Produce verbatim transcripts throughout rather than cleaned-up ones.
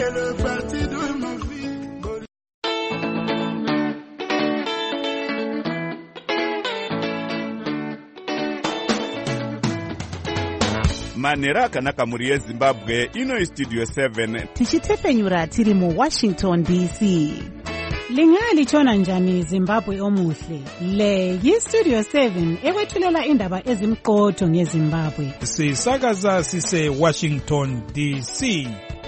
est le parti de ma vie. Manera akanaka muri yeZimbabwe ino Studio seven tichitefenyura tiri mu Washington D C. Lingali chona njani Zimbabwe omuhle. Le yi Studio seven ekwethulela indaba ezimqotho ngeZimbabwe. Sisakaza sise Washington D C.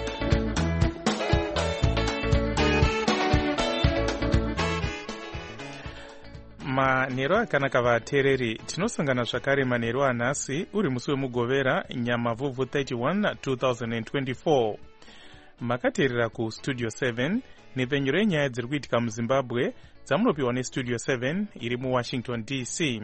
Manero akanaka vatereri tinosangana zvakare manero anhasi uri musi wemugovera Nyamavhuvhu thirty-one twenty twenty-four. Makateerera ku Studio seven nepfenyuro yenyaya dziri kuitika muZimbabwe dzamunopiwa neStudio seven iri muWashington D C.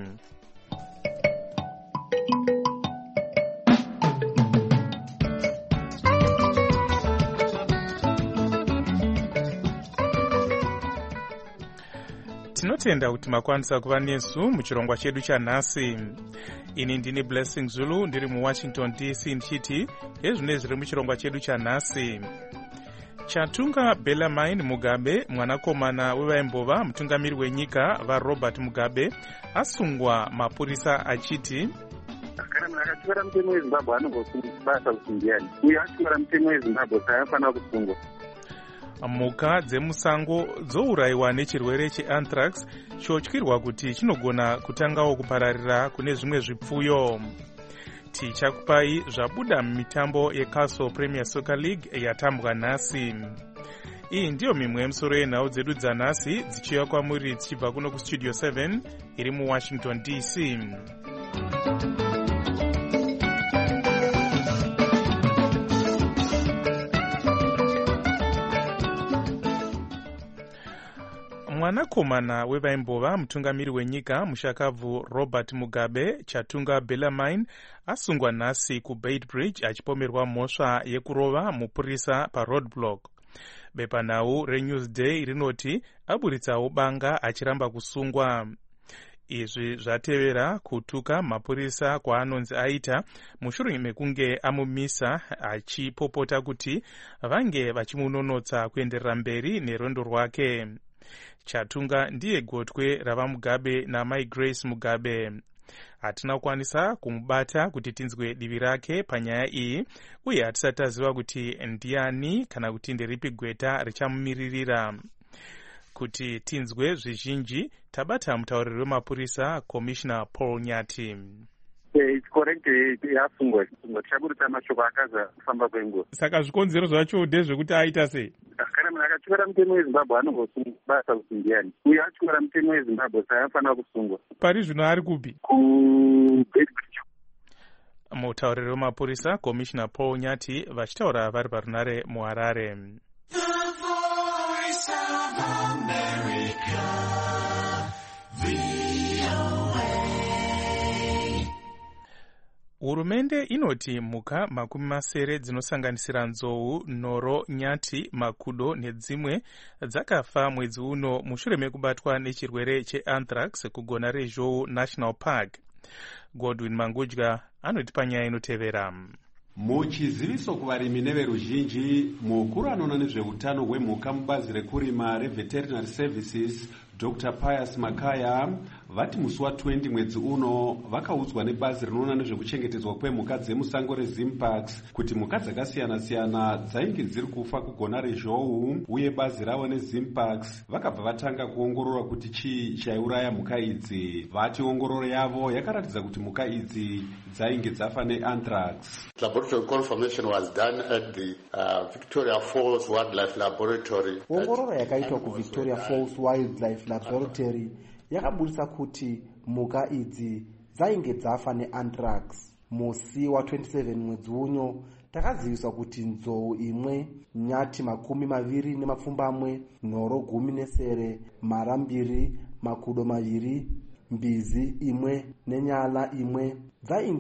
Tinotenda kuti makwanisa kuva nesu muchirongwa chedu chanhasi. Ini ndini Blessing Zulu ndiri muWashington D C ndichiti ezvine zviri muchirongwa chedu chanhasi. Chatunga Bellarmine Mugabe, mwanakomana wevaimbova mutungamiri wenyika vaRobert Mugabe, asungwa mapurisa achiti kana munhu akatyora mutemo weZimbabwe anongobasa kuti ndiani uye atyora mutemo weZimbabwe saafanira kusungwa. Mhuka dzemusango dzourayiwa nechirwere cheanthrax chotyirwa kuti chinogona kutangawo kupararira kune zvimwe zvipfuyo. Tichakupai zvabuda mumitambo yeCastle Premier Soccer League yatambwa nhasi. Iyi ndiyo mimwe yemusoro yenhau dzedu dzanhasi dzichiuya kwamuri dzichibva kuno kuStudio seven iri muWashington D C. Mwanakomana wevaimbova mutungamiri wenyika mushakabvu Robert Mugabe, Chatunga Bellarmine, asungwa nhasi kuBeitbridge achipomerwa mhosva yekurova mupurisa paRoadblock. Bepanhau reNewsday rinoti aburitsawo banga achiramba kusungwa. Izvi zvatevera kutuka mapurisa kwaanonzi aita mushure mekunge amumisa achipopota kuti vange vachimunonotsa kuenderera mberi nerwendo rwake. Chatunga ndiye gotwe rava Mugabe naMai Grace Mugabe. Hatina kukwanisa kumubata kuti tinzwe divi rake panyaya iyi uye hatisati taziva kuti ndiani kana kuti nderipi gweta richamumiririra. Kuti tinzwe zvizhinji tabata mutauriri wemapurisa Commissioner Paul Nyati. Yeah, it's correct. Yasungwa tichaburitsa mashoko akaza kufamba kwenguva. Saka zvikonzero zvacho ndezvekuti aita sei? Kana munhu akatyora mutemo weZimbabwe anongobasa kuti ndiani uye atyora mutemo weZimbabwe saafanira kusungwa. Pari zvino ari kupi? kuBeitbridge. Mutauriri wemapurisa Commissioner Paul Nyati vachitaura vari parunare muHarare. Hurumende inoti mhuka makumi masere dzinosanganisira nzou, nhoro, nyati, makudo nedzimwe dzakafa mwedzi uno mushure mekubatwa nechirwere cheanthrax kugona reZhou National Park. Godwin Mangudya anoti panyaya inotevera. Muchiziviso kuvarimi neveruzhinji, mukuru anoona nezveutano hwemhuka mubazi rekurima reVeterinary Services Doctor Pius Makaya vati musi wa20 mwedzi uno vakaudzwa nebazi rinoona nezvekuchengetedzwa kwemhuka dzemusango reZimparks kuti mhuka dzakasiyana-siyana dzainge dziri kufa kugona reZhou, uye bazi ravo neZimparks vakabva vatanga kuongorora kuti chii chaiuraya mhuka idzi. Vati ongororo yavo yakaratidza kuti mhuka idzi dzainge dzafa neanthrax. Laboratory confirmation was done at the uh, Victoria Falls Wildlife Laboratory. Ongororo yakaitwa kuVictoria Falls Wildlife Laboratory yakabudisa kuti mhuka idzi dzainge dzafa neanthrax. Musi wa27 mwedzi uno takaziviswa kuti nzou imwe, nyati makumi maviri nemapfumbamwe, nhoro gumi nesere, mara mbiri, makudo maviri, mbizi imwe nenyala imwe dzainge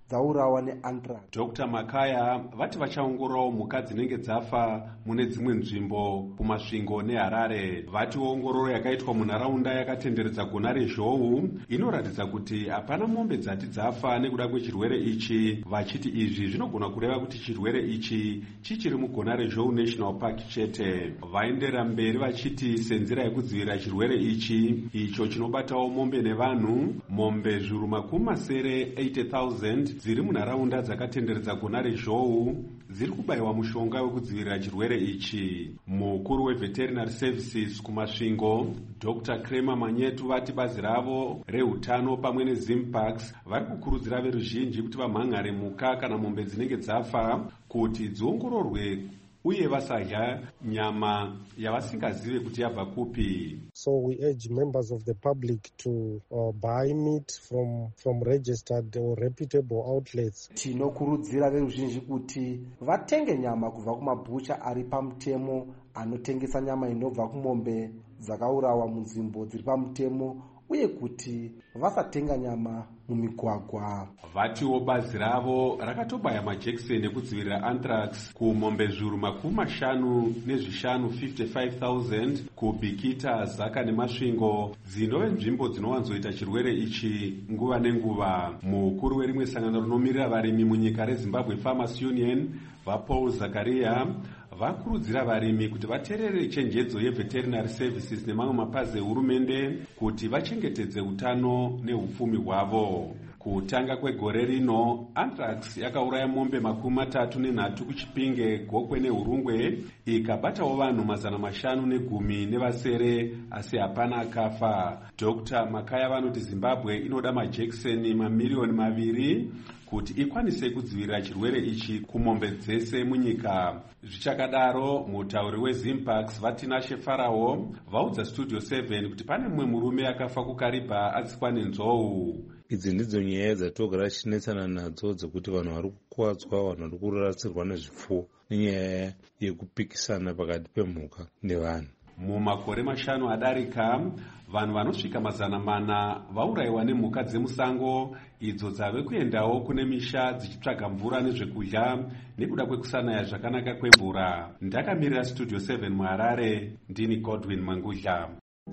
dzaurawa neanthrax. Doctor Makaya vati vachaongororawo mhuka dzinenge dzafa mune dzimwe nzvimbo kumasvingo neHarare. Vati ongororo yakaitwa munharaunda yakatenderedza gona rezhou inoratidza kuti hapana mombe dzati dzafa nekuda kwechirwere ichi, vachiti izvi zvinogona kureva kuti chirwere ichi chichiri mugona rezhou National Park chete. Vaendera mberi vachiti senzira yekudzivirira chirwere ichi icho chinobatawo mombe nevanhu, mombe zviuru makumi masere eighty thousand dziri munharaunda dzakatenderedza gona rezhou dziri kubayiwa mushonga wekudzivirira chirwere ichi. Mukuru weveterinary services kumasvingo Doctor Kramer Manyetu vati bazi ravo reutano pamwe neZimparks vari kukurudzira veruzhinji kuti vamhan'are mhuka kana mombe dzinenge dzafa kuti dziongororwe uye vasadya nyama yavasingazive kuti yabva kupi. So we urge members of the public to uh, buy meat from from registered or reputable outlets. Tinokurudzira veruzhinji kuti vatenge nyama kubva kumabhucha ari pamutemo anotengesa nyama inobva kumombe dzakaurawa munzvimbo dziri pamutemo uye kuti vasatenga nyama mumigwagwa. Vatiwo bazi ravo rakatobaya majekiseni ekudzivirira anthrax kumombe zviuru makumi mashanu nezvishanu fifty-five thousand kubhikita, zaka nemasvingo dzinove nzvimbo dzinowanzoita chirwere ichi nguva nenguva. Mukuru werimwe sangano rinomirira varimi munyika reZimbabwe Farmers Union vaPaul Zakaria vakurudzira varimi kuti vateerere chenjedzo yeveterinary services nemamwe mapazi ehurumende kuti vachengetedze utano neupfumi hwavo. Kutanga kwegore rino anthrax yakauraya mombe makumi matatu nenhatu kuChipinge, Gokwe neHurungwe ikabatawo vanhu mazana mashanu negumi nevasere asi hapana akafa. Doctor Makaya vanoti Zimbabwe inoda majekiseni mamiriyoni maviri kuti ikwanise kudzivirira chirwere ichi kumombe dzese munyika. Zvichakadaro mutauri weZimparks Vatinashe Farao vaudza Studio seven kuti pane mumwe murume akafa kuKariba atsikwa nenzou. Idzi ndidzo nyaya dzatogara tichinetsana nadzo dzekuti vanhu vari kukuwadzwa, vanhu vari kurasirwa nezvipfuwo nenyaya yekupikisana pakati pemhuka nevanhu. Mumakore mashanu adarika vanhu vanosvika mazana mana vaurayiwa nemhuka dzemusango idzo dzave kuendawo kune misha dzichitsvaga mvura nezvekudya nekuda kwekusanaya zvakanaka kwemvura. Ndakamirira Studio seven muHarare, ndini Godwin Mangudla.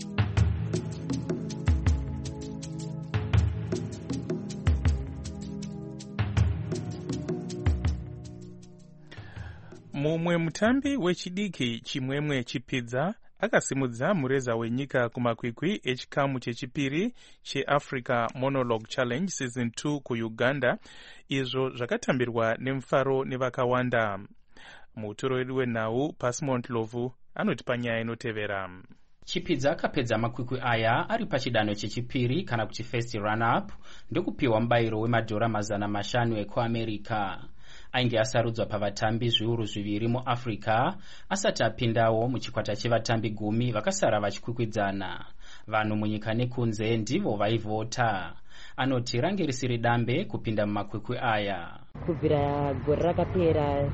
Mumwe mutambi wechidiki Chimwemwe Chipidza akasimudza mureza wenyika kumakwikwi echikamu chechipiri cheAfrica Monologue Challenge Season two kuUganda, izvo zvakatambirwa nemufaro nevakawanda. Mutoro wedu wenhau Pasmont Lovu anoti panyaya inotevera. Chipidza akapedza makwikwi aya ari pachidanho chechipiri kana kuti first run-up ndokupiwa mubayiro wemadhora mazana mashanu ekuAmerica. Ainge asarudzwa pavatambi zviuru zviviri muAfrica asati apindawo muchikwata chevatambi gumi vakasara vachikwikwidzana. Vanhu munyika nekunze ndivo vaivhota. Anoti range risiri dambe kupinda mumakwikwi aya. Kubvira gore rakapera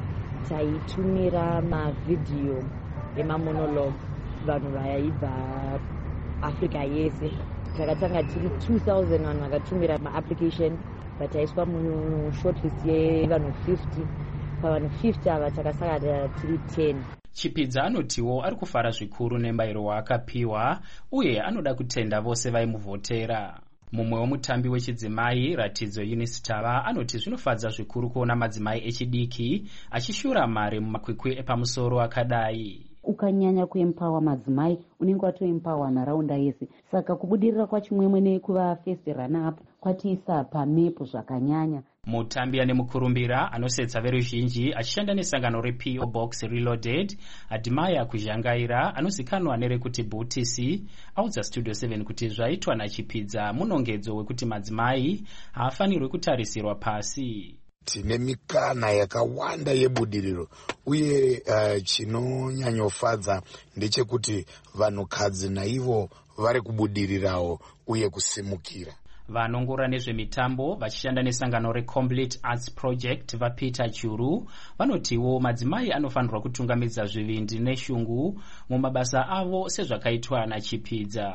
taitumira mavhidhiyo emamonologue vanhu vaibva Africa yese. Takatanga tiri two thousand vanhu vakatumira maapplication vataiswa mushortlist yevanhu fifty. Pavanhu fifty ava takasara tiri ten. Chipidza anotiwo ari kufara zvikuru nembayiro waakapiwa uye anoda kutenda vose vaimuvhotera. Mumwe womutambi wechidzimai Ratidzo Eunice Tava anoti zvinofadza zvikuru kuona madzimai echidiki achishura mari mumakwikwi epamusoro akadai. Ukanyanya kuempower madzimai unenge watoempower nharaunda yese. Saka kubudirira kwaChimwemwe nekuva first run-up kwatiisa pamepo zvakanyanya. Mutambi ane mukurumbira anosetsa veruzhinji achishanda nesangano reP O Box Reloaded, Adimaya Kuzhangaira anozikanwa nerekuti Butisi audza Studio seven kuti zvaitwa naChipidza munongedzo wekuti madzimai haafanirwi kutarisirwa pasi. Tine mikana yakawanda yebudiriro uye uh, chinonyanyofadza ndechekuti vanhukadzi naivo vari kubudirirawo uye kusimukira. Vanongora nezvemitambo vachishanda nesangano reComplete Arts Project vaPeter Churu vanotiwo madzimai anofanirwa kutungamidza zvivindi neshungu mumabasa avo sezvakaitwa naChipidza.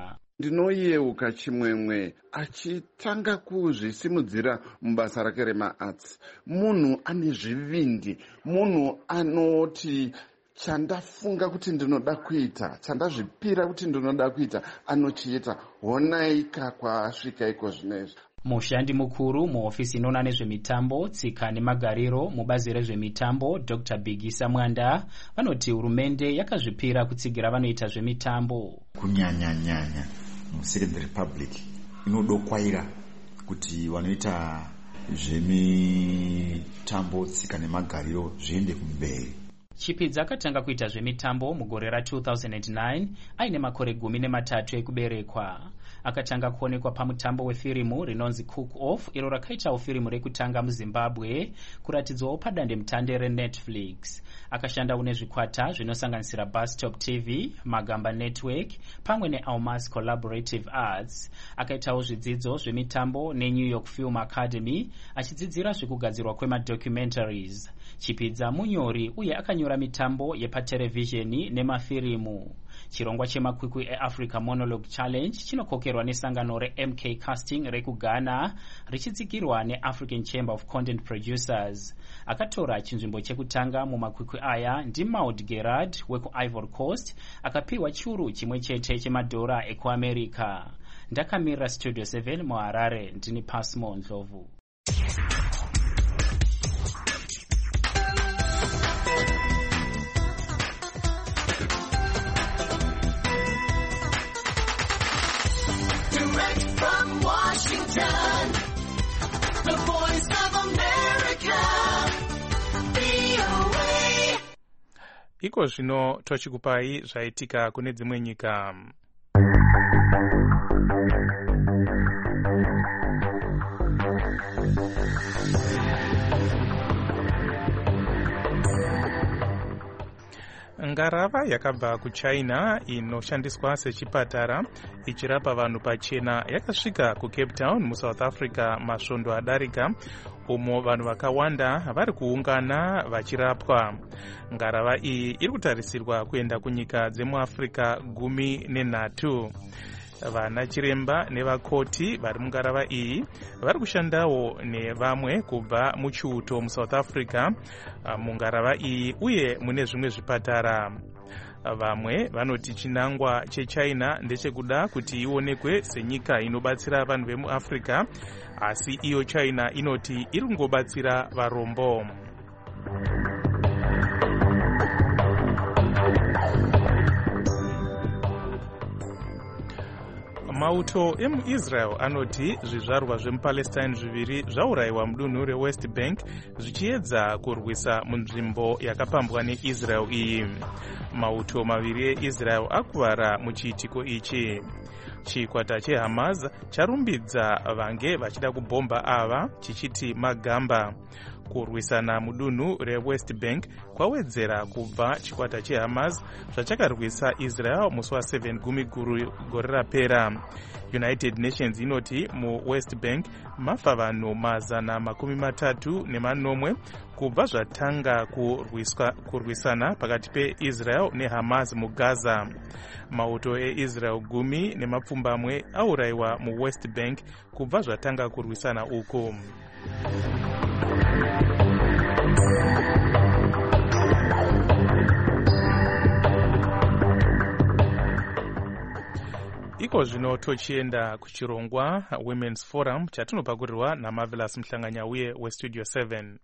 ndinoyeuka chimwemwe achitanga kuzvisimudzira mubasa rake remaarts. Munhu ane zvivindi, munhu anoti chandafunga kuti ndinoda kuita, chandazvipira kuti ndinoda kuita, anochiita. Honaika kwaasvika iko zvinezvi. Mushandi mukuru muhofisi inoona nezvemitambo, tsika nemagariro mubazi rezvemitambo Doctor Bigisa Mwanda vanoti hurumende yakazvipira kutsigira vanoita zvemitambo. Kunyanya nyanya muSecond Republic inodokwaira kuti vanoita zvemitambo, tsika nemagariro zviende kumberi. Chipidza akatanga kuita zvemitambo mugore ra two thousand nine aine makore gumi nematatu ekuberekwa. Akatanga kuonekwa pamutambo wefirimu rinonzi Cook Off, iro rakaitawo firimu rekutanga muZimbabwe kuratidzwawo padande mutande reNetflix. Akashanda une zvikwata zvinosanganisira Bus Stop T V, Magamba Network pamwe neAlmas Collaborative Arts. Akaitawo zvidzidzo zvemitambo neNew York Film Academy achidzidzira zvekugadzirwa kwemadocumentaries. Chipidza munyori uye akanyora mitambo yepaterevhizheni nemafirimu. Chirongwa chemakwikwi eAfrica Monologue Challenge chinokokerwa nesangano reM K Casting rekugana richitsigirwa neAfrican Chamber of Content Producers. Akatora chinzvimbo chekutanga mumakwikwi aya ndiMaud Gerard wekuIvory Coast, akapiwa churu chimwe chete chemadhora ekuAmerica. Ndakamirira Studio seven muHarare, ndini Pasmo Ndlovu. The Voice of America, V O A. Iko zvino tochikupai zvaitika kune dzimwe nyika. Ngarava yakabva kuChina inoshandiswa sechipatara ichirapa vanhu pachena yakasvika kuCape Town muSouth Africa masvondo adarika, umo vanhu vakawanda vari kuungana vachirapwa. Ngarava iyi iri kutarisirwa kuenda kunyika dzemuAfrica gumi nenhatu. Vana chiremba nevakoti vari mungarava iyi vari kushandawo nevamwe kubva muchiuto muSouth Africa mungarava iyi uye mune zvimwe zvipatara. Vamwe vanoti chinangwa cheChina ndechekuda kuti ionekwe senyika inobatsira vanhu vemuAfrica, asi iyo China inoti iri kungobatsira varombo. Mauto emuIsrael anoti zvizvarwa zvemuPalestine zviviri zvaurayiwa mudunhu reWest Bank zvichiedza kurwisa munzvimbo yakapambwa neIsrael iyi. Mauto maviri eIsrael akuvara muchiitiko ichi. Chikwata cheHamas charumbidza vange vachida kubhomba ava chichiti magamba. Kurwisana mudunhu reWest Bank kwawedzera kubva chikwata cheHamas zvachakarwisa Israel musi wa7 gumi gore rapera. United Nations inoti muWest Bank mafa vanhu mazana makumi matatu nemanomwe kubva zvatanga kurwisana pakati peIsrael neHamas muGaza. Mauto eIsrael gumi nemapfumbamwe aurayiwa muWest Bank kubva zvatanga kurwisana uku. Iko zvino tochienda kuchirongwa Women's Forum chatinopakurirwa naMarvelous Mhlanganya uye weStudio seven.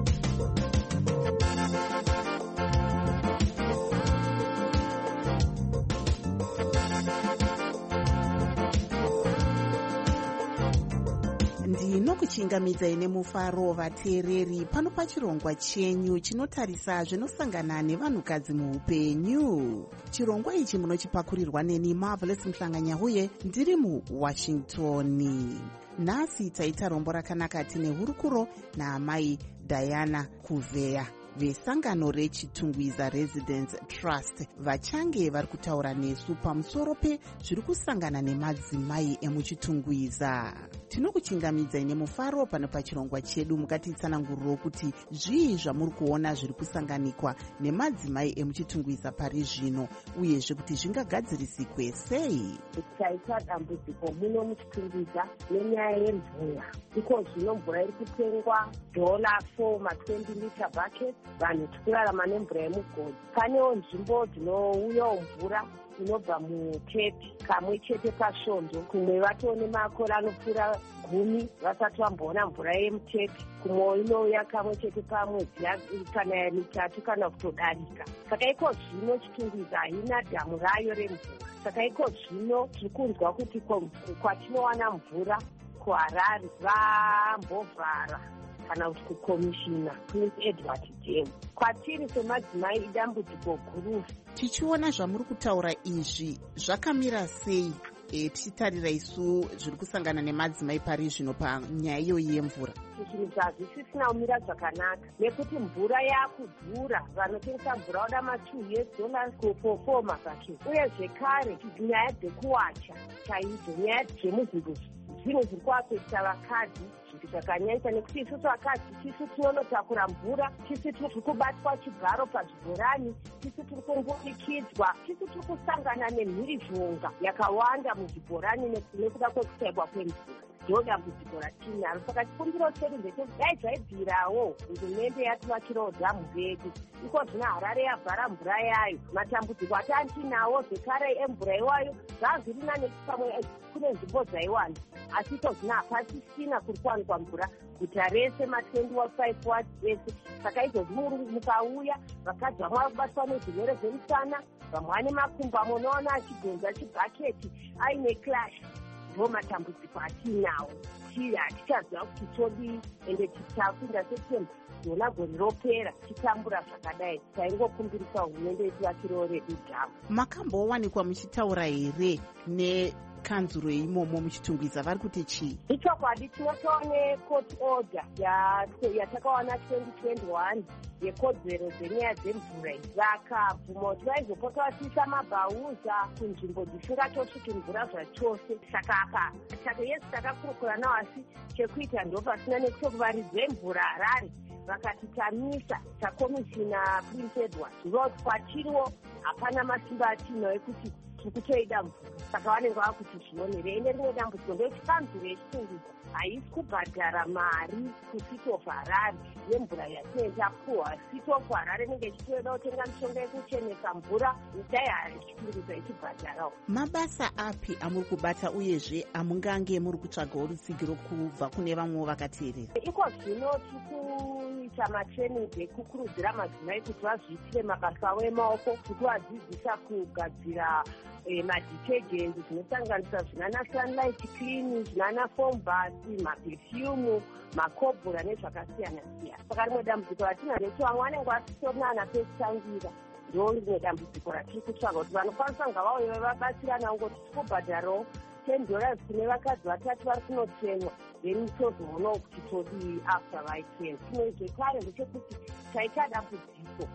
ndinokuchingamidzai nemufaro vateereri pano pachirongwa chenyu chinotarisa zvinosangana nevanhukadzi muupenyu. Chirongwa ichi munochipakurirwa neni Marvelous Mhlanganya uye ndiri muWashington. Nhasi taita rombo rakanaka tine hurukuro naamai Diana Kuveya vesangano reChitungwiza Residence Trust vachange vari kutaura nesu pamusoro pezviri kusangana nemadzimai emuChitungwiza. tinokuchingamidzai nemufaro pano pachirongwa chedu. Mukatitsananguriro kuti zvii zvamuri kuona zviri kusanganikwa nemadzimai emuchitungwiza pari zvino, uyezve kuti zvingagadzirisike sei. Taita dambudziko muno muchitungwiza nenyaya yemvura. Iko zvino mvura iri kutengwa dhola for ma-twenty liter bucket, vanhu tikurarama nemvura yemugodhi. Panewo nzvimbo dzinouyawo mvura inobva mutepi kamwe chete pasvondo, kumwe vatone makore anopfuura gumi vasati vamboona mvura yemutepi, kumwe inouya kamwe chete pamwedzi kana mitatu kana kutodarika. Saka iko zvino chitungwiza haina dhamu rayo remvura. Saka iko zvino tiri kunzwa kuti kwatinowana mvura kuHarare vambovhara kana kuti kukomishina Prince Edward James. Kwatiri semadzimai idambudziko guru. Tichiona zvamuri kutaura izvi zvakamira sei e, tichitarira isu zviri kusangana nemadzimai pari zvino panyaya iyoyi yemvura? Zvinhu zvazvisisina kumira zvakanaka nekuti mvura yakudhura. Vanotengesa mvura vada ma-two US dollars for mabhaketi, uye zvekare nyaya dzekuwacha chaidzo, nyaya dzemuzvinhu zvinhu zviri kuafekta vakadzi zvakanyanyisa, nekuti isusu vakadzi tisu tinonotakura mvura, tisu tiri kubatwa chigaro pazvibhorani, tisu tiri kungunikidzwa, tisu tiri kusangana nemhirizhonga yakawanda muzvibhorani nekuda kwekusaibwa kwemvura. Ndo dambudziko ratinaro. Saka chikumbiro chedu ndechekuti dai zvaibvirawo hurumende yativakirawo dhamu redu. Iko zvino Harare yavhara mvura yayo, matambudziko atantinawo zvekare emvura iwayo zvazvirina nekuti pamwe kune nzvimbo dzaiwanda, asi iko zvino hapasisina kuri kuwanikwa mvura guta rese ma-twenty-five wards ese. Saka izvozvi mukauya vakadzi vamwe vari kubatwa nezvirwere zvemusana, vamwe vane makumbo amwe unoona achigonza chibhaketi aine clash. Ndo matambudziko atinawo. Hatichaziva kuti todii, ende tichapinda septemba yona gore ropera tichitambura zvakadai. Taingokumbirisa hurumende yetivakirawo redu dhamu. Makambowanikwa muchitaura here ne kanzuro imomo muchitungwiza vari kuti chii? Ichokwadi tinotoone court order yatakawana twenty twenty-one yekodzero dzenyaya dzemvura. Vakabvuma kuti vaizopota vatiisa mabhauza kunzvimbo dzisingatosviki mvura zvachose. Saka apa saka yesu takakurukura nawo, asi chekuita ndo pasina nekutokuvaridze mvura Harare vakatitamisa takomishina Prince Edward. Ndoti kwatiriwo hapana masimba atinawo ekuti tiri kutoida mvura. Saka vanenge vakuti zvionere. Ine rimwe dambudziko ndechikanzuro yechitungwiza haisi kubhadhara mari kusiti of Harare yemvura yatinenge tapuhwa. Siti of Harare inenge ichitoda kutenga mishonga yekuchenesa mvura, dai chitungwiza ichibhadharawo. Mabasa api amuri kubata uyezve amungange muri kutsvagawo rutsigiro kubva kune vamwewo vakateerera? Iko zvino tiri kuita matraining ekukurudzira madzimai kuti vazviitire mabasa avo emaoko, tiri kuvadzidzisa kugadzira madetergents zvinosanganisa zvinana sunlight clean, zvinana foam bath, maperfume, makobhora nezvakasiyana siyana. Saka rimwe dambudziko ratinaro kuti vamwe vanenge vasitonana pekutangira. Ndo rimwe dambudziko ratiri kutsvaga kuti vanokwanisa kunga vauya vabatsirana ngoti tiri kubhadharawo ten dollars kune vakadzi vatatu vari kunotemwa, then tozoonawo kuti todii after vaitenga. Chimwe zvekare ndechekuti taita dambudziko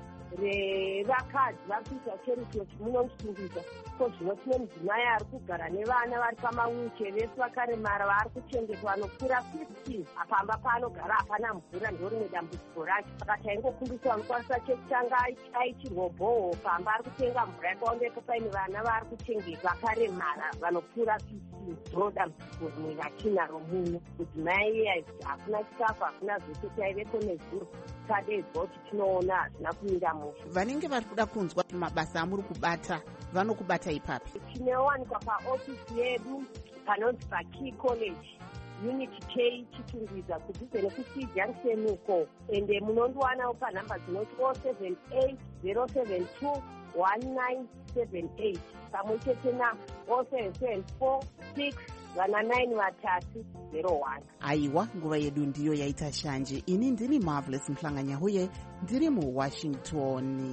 revakadzi vari kuita cherikoti muno muchitungwiza. Ko zvino tine mudzimai ari kugara nevana vari pamawheelchair, vese vakaremara vari kuchengetwa vanopfuura fifteen. Pamba paanogara hapana mvura, ndo rimwe dambudziko racho. Saka taingokumbisa vanokwanisa chekutanga aichirwa bhoho pamba ari kutenga mvura yakaondepo paine vana vari kuchengetwa vakaremara vanopfuura fifteen. Ndo dambudziko rimwe ratinaro muno. Mudzimai iye hakuna chikafu, hakuna zvese, taivepo nezuro. Tadedzwa kuti tinoona hazvina kumira musha. Vanenge vari kuda kunzwa mabasa amuri kubata vanokubata ipapi? Tinowanikwa paofisi yedu panonzi paKey College Unit K Chitungwiza kudhuze nekuC Junction uko, ende munondiwanawo panhamba dzinoti oh seven eight zero seven two one nine seven eight pamwe chete na oh seven seven four six vana nine vatatu zero one. Aiwa, nguva yedu ndiyo yaita shanje. Ini ndini Marvelous Mhlanganyahuye, ndiri muWashington.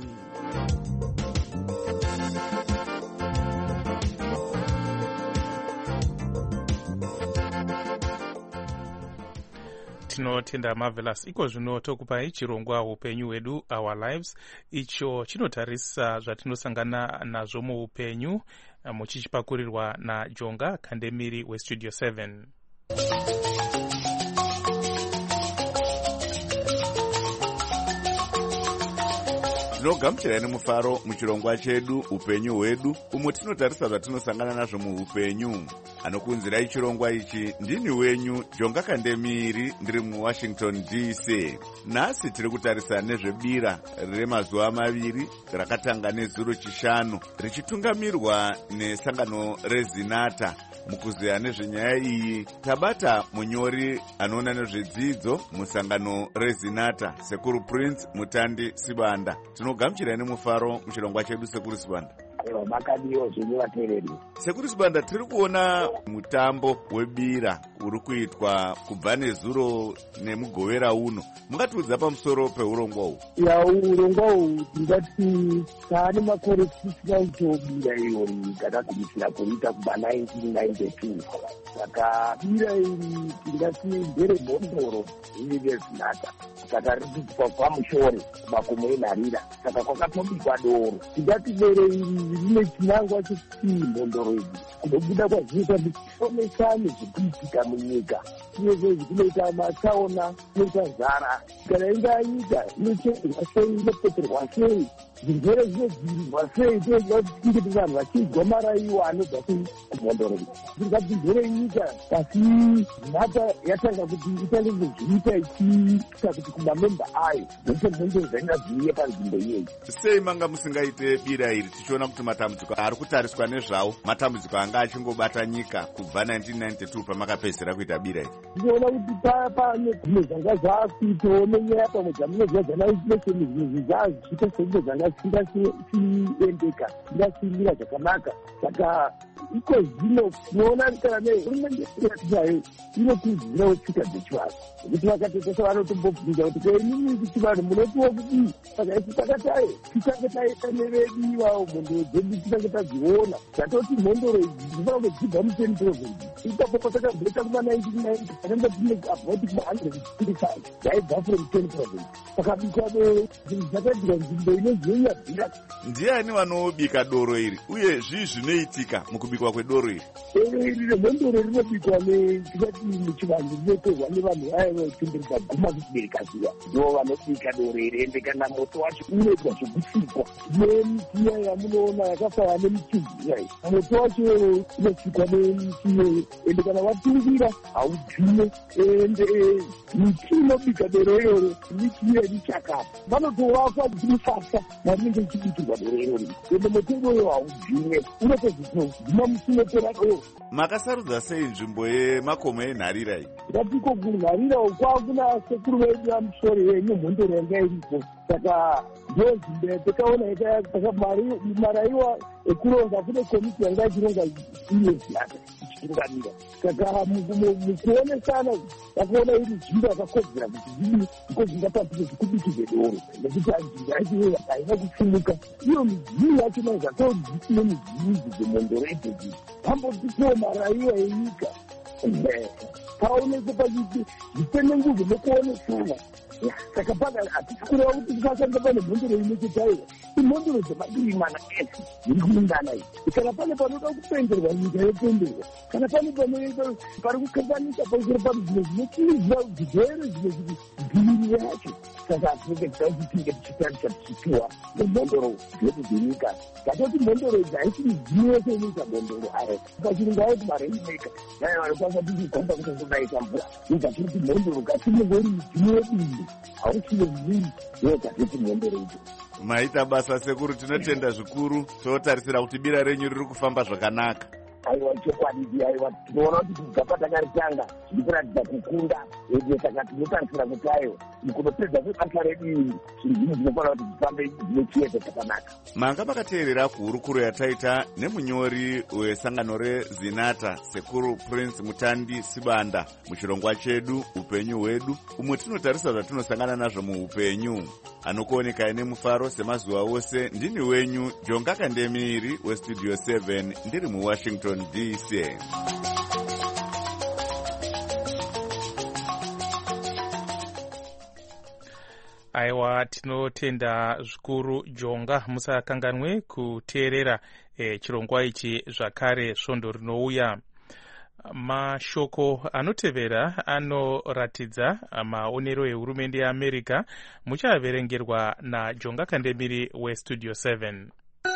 tinotenda Marvelous. Iko zvino tokupai chirongwa upenyu hwedu, Our Lives. Icho chinotarisa zvatinosangana nazvo muupenyu, muchichipakurirwa naJonga Kandemiri weStudio seven. Tinogamuchirai nemufaro muchirongwa chedu upenyu hwedu, umwe tinotarisa zvatinosangana nazvo muupenyu. Anokunzirai chirongwa ichi ndini wenyu Jonga Kandemiri, ndiri muWashington D C. Nhasi tiri kutarisa nezvebira remazuva maviri rakatanga nezuro chishanu, richitungamirwa nesangano reZinata. Mukuzeya nezvenyaya iyi tabata munyori anoona nezvedzidzo musangano reZinata, Sekuru Prince Mutandi Sibanda. Tinogamuchirai nemufaro muchirongwa chedu, Sekuru Sibanda. Makadiyo zvinhu vateereri. Sekuru Sibanda, tiri kuona mutambo webira uri kuitwa kubva nezuro nemugovera uno. Mungatiudza pamusoro peurongwa uhu? Ya, urongwa uhu tingati taane makore tisina kutobira iyo takagumishira kuita kubva nineteen ninety-two. Saka bira iri tingati nderemhondoro iri reZinata. Saka riridzidzwa pamushore makomo enharira. Saka kwakatobikwa doro. Tingati bere iri rine chinangwa chekuti mhondoro idzi kunobuda kwazvinoita ndichionesane zvikuitika munyika. Uyezve zvinoita matsaona, inoita nzara. Kana inga nyika inocherwa sei, inopeperwa sei, zvirwere zvinodzivirirwa sei, toziva kuti tinge ti vanhu vachinzwa maraiwa anobva kumhondoro idzi. Tingadzimvere nyika pasi Zinata yatanga kuti itange kuzviita ichiita kuti kumamemba ayo dzose mhondoro dzaingadziviye panzvimbo iyeyi. Sei manga musingaite bira iri tichiona kuti matambudziko ari kutariswa nezvawo matambudziko anga achingobata nyika kubva nineteen ninety-two pamakapedzera kuita bira iri? Ndinoona kuti pane zvimwe zvanga zvaakuitawo nenyaya pamwe dzamunozva dzanainflation zvinhu zvaazvichita sezvo zvanga zvisingasiendeka, zvisingasimira zvakanaka. Saka iko zvino tinoona kana nehurumende yatinayo inokurudzirawo tsika dzechivanhu, nokuti vakatotesa vanotombobvunza kuti keinini kuti vanhu munotiwo kudii. Saka isi takatayo titange taita nevedu ivavo mhondoro dzedu titange tadziona zvatoti mhondoro idzi dzinofanira kudzibva muten province. Ipapo patakabveta kuma nineteen ninety tanenge tine about kuma one hundred twenty-five dzaibva from ten province. Pakabikwa doro zvinhu zvakaitika nzvimbo inozonya bhira. Ndiani vanobika doro iri uye zvii zvinoitika mukubikwa kwedoro iri? Doro iri remhondoro rinobikwa netingati muchivanhu rinotorwa nevanhu vaya vanotenderwa guma kuchibereka ziya, ndo vanobika doro iri. Ende kana moto wacho unoitwa zvekusikwa nemichiya yamunoona yakafanana nemichiya iyi. Moto wacho unosikwa nemichiya, ende kana watungira haudzime. Ende michi inobika doro iroro michiya irichakata, vanotovakwa musasa marinenge ichibikirwa doro iroro. Ende moto iroyo haudzime, unotozvima musinopera doro. Makasarudza sei nzvimbo yemakomo enharira iyi? Ngatiko kunharira kwakuna sekuru vedu vamusoro yenyu mhondoro yanga iripo. Saka ndozvimbo yatakaona ita maraiwa ekuronga kune komiti yanga ichironga iyo Zinata ichitungamira. Saka mukuonesana takaona iri nzvimbo yakakodzera kuti zvidii iko zvingatapike zvekubikirwe doro, nekuti nzvimbo yacho haina kupfumuka. Iyo midziyo yacho zvatodzisine midziyo idzi dzemhondoro idzodzi pambotipowo maraiwa enyika paonese pachiti zvitenenguzo nokuonesana. Saka paka hatikureva kuti tikasanga pane mhondoro inototaiwa imhondoro dzemadiri mana ese dziri kuungana idzi. Kana pane panoda kupenderwa nyika yopenderwa, kana pane pari kukanganisa pamusoro pano zvimwe zvinokiridzira zvirwere zvimwe zviti dzivirire yacho. Saka hatinenge tida kuti tinge tichitarisa tichipiwa nemhondoro dzedu dzenyika. Tatoti mhondoro idzi haisi midziyo yese inoita mhondoro ayo. Pachirungu aoti mareimeka naye vanokwanisa tichigomba kuti ndodaita mvura. Ngatiti mhondoro ngatinongori midziyo yedu iyi, hausiyo mviri yogatiti mhondoro idzo. Maita basa sekuru, tinotenda zvikuru. Totarisira kuti bira renyu riri kufamba zvakanaka. Aiwa chokwadi, aiwa tinoona kuti kubva patakaritanga tiri kuratidza kukunda. Ende saka tinotarisira kuti ayo kunopedza kwebasa redu iri zvinhu zvino zvinofanira kuti zvifambe zvinechiedza chakanaka. Manga makateerera kuhurukuro yataita nemunyori wesangano reZinata, Sekuru Prince Mutandi Sibanda, muchirongwa chedu upenyu hwedu, umwe tinotarisa zvatinosangana nazvo muupenyu. Anokuonekai nemufaro semazuva ose, ndini wenyu Jonga Kandemiri weStudio seven, ndiri muWashington D C. Aiwa, tinotenda zvikuru Jonga. Musakanganwe kuteerera eh, chirongwa ichi zvakare svondo rinouya. mashoko anotevera anoratidza maonero ehurumende yeamerica muchaverengerwa najonga kandemiri westudio seven.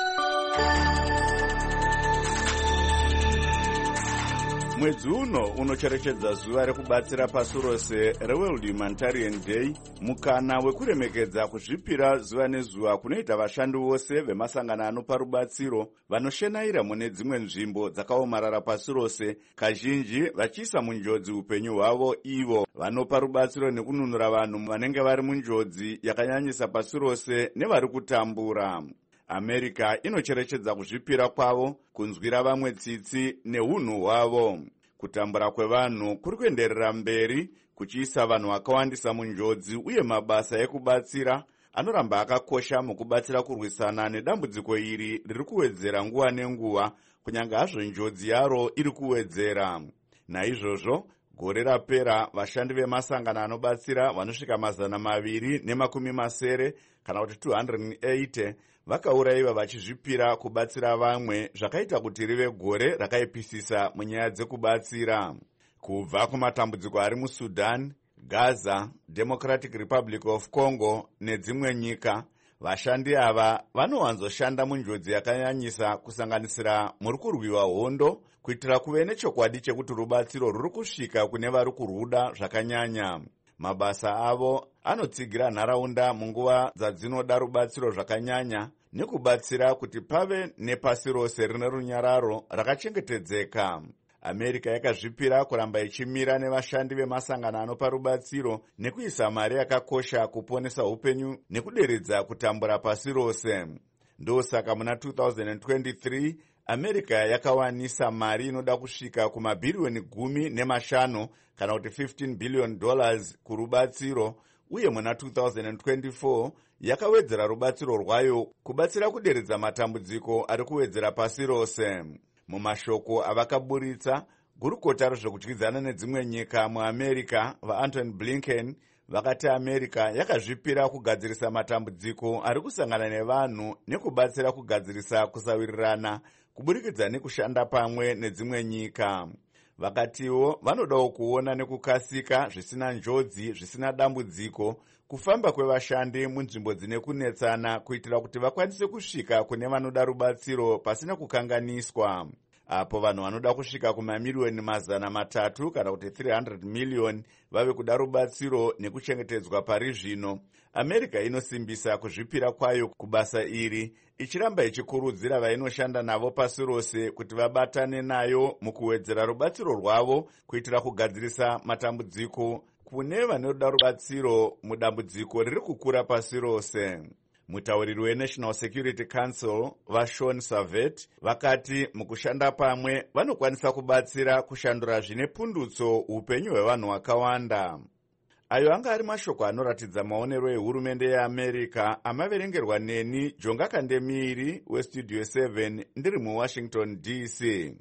Mwedzi uno unocherechedza zuva rekubatsira pasi rose reWorld Humanitarian Day, mukana wekuremekedza kuzvipira zuva nezuva kunoita vashandi vose vemasangano anopa rubatsiro vanoshenaira mune dzimwe nzvimbo dzakaomarara pasi rose, kazhinji vachiisa munjodzi upenyu hwavo ivo vanopa rubatsiro nekununura vanhu vanenge vari munjodzi yakanyanyisa pasi rose nevari kutambura. America inocherechedza kuzvipira kwavo, kunzwira vamwe tsitsi neunhu hwavo. Kutambura kwevanhu kuri kuenderera mberi kuchiisa vanhu vakawandisa munjodzi, uye mabasa ekubatsira anoramba akakosha mukubatsira kurwisana nedambudziko iri riri kuwedzera nguva nenguva, kunyange hazvo njodzi yaro iri kuwedzera. Naizvozvo gore rapera vashandi vemasangano anobatsira vanosvika mazana maviri nemakumi masere kana kuti two hundred eighty vakaurayiwa vachizvipira kubatsira vamwe, zvakaita kuti rive gore rakaipisisa munyaya dzekubatsira. Kubva kumatambudziko ari muSudan, Gaza, Democratic Republic of Congo nedzimwe nyika, vashandi ava vanowanzoshanda munjodzi yakanyanyisa, kusanganisira muri kurwiwa hondo, kuitira kuve nechokwadi chekuti rubatsiro ruri kusvika kune vari kuruda zvakanyanya. Mabasa avo anotsigira nharaunda munguva dzadzinoda rubatsiro zvakanyanya, nekubatsira kuti pave nepasi rose rine runyararo rakachengetedzeka. America yakazvipira kuramba ichimira nevashandi vemasangano anopa rubatsiro nekuisa mari yakakosha kuponesa upenyu nekuderedza kutambura pasi rose. Ndosaka muna two thousand twenty-three America yakawanisa mari inoda kusvika kumabhiriyoni gumi nemashanu kana kuti fifteen billion dollars kurubatsiro, uye muna two thousand twenty-four yakawedzera rubatsiro rwayo kubatsira kuderedza matambudziko ari kuwedzera pasi rose. Mumashoko avakaburitsa, gurukota rezvekudyidzana nedzimwe nyika muAmerica vaAntony Blinken vakati America yakazvipira kugadzirisa matambudziko ari kusangana nevanhu nekubatsira kugadzirisa kusawirirana kuburikidza nekushanda pamwe nedzimwe nyika. Vakatiwo vanodawo kuona nekukasika, zvisina njodzi, zvisina dambudziko, kufamba kwevashandi munzvimbo dzine kunetsana kuitira kuti vakwanise kusvika kune vanoda rubatsiro pasina kukanganiswa. Apo vanhu vanoda kusvika kumamiliyoni mazana matatu kana kuti three hundred million vave kuda rubatsiro nekuchengetedzwa pari zvino, America inosimbisa kuzvipira kwayo kubasa iri, ichiramba ichikurudzira vainoshanda navo pasi rose kuti vabatane nayo mukuwedzera rubatsiro rwavo kuitira kugadzirisa matambudziko kune vanoda rubatsiro mudambudziko riri kukura pasi rose. Mutauriri weNational Security Council vaSean Savet vakati mukushanda pamwe vanokwanisa kubatsira kushandura zvine pundutso upenyu hwevanhu vakawanda. Ayo anga ari mashoko anoratidza maonero ehurumende yeAmerica amaverengerwa neni Jonga Kandemiri weStudio seven ndiri muWashington D C.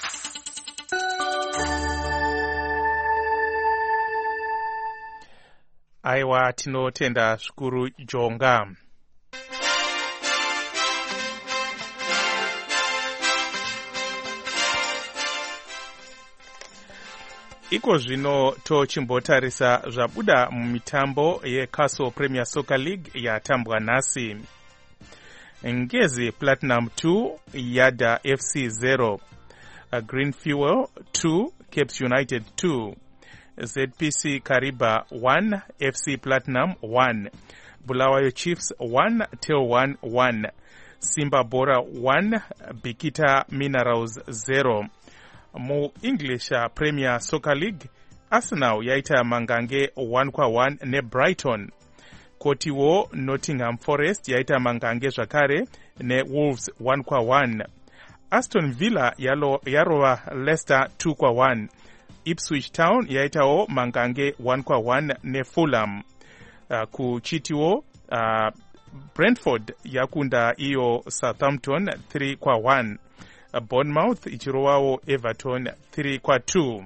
Aiwa, tinotenda zvikuru Jonga. Iko zvino tochimbotarisa zvabuda mumitambo yeCastle Premier Soccer League yatambwa nhasi. Ngezi Platinum two Yada F C zero, Green Fuel two Capes United two, Z P C Kariba one F C Platinum one, Bulawayo Chiefs one Tel one one, Simba Bora one Bikita Minerals zero. Mu English uh, Premier Soccer League, Arsenal yaita mangange one kwa one ne Brighton. Kotiwo Nottingham Forest yaita mangange zvakare ne Wolves one kwa one. Aston Villa yalo yarova Leicester two kwa one. Ipswich Town yaitawo mangange one kwa one ne Fulham. Uh, kuchitiwo uh, Brentford yakunda iyo Southampton three kwa one. Bournemouth ichirowawo Everton three kwa two.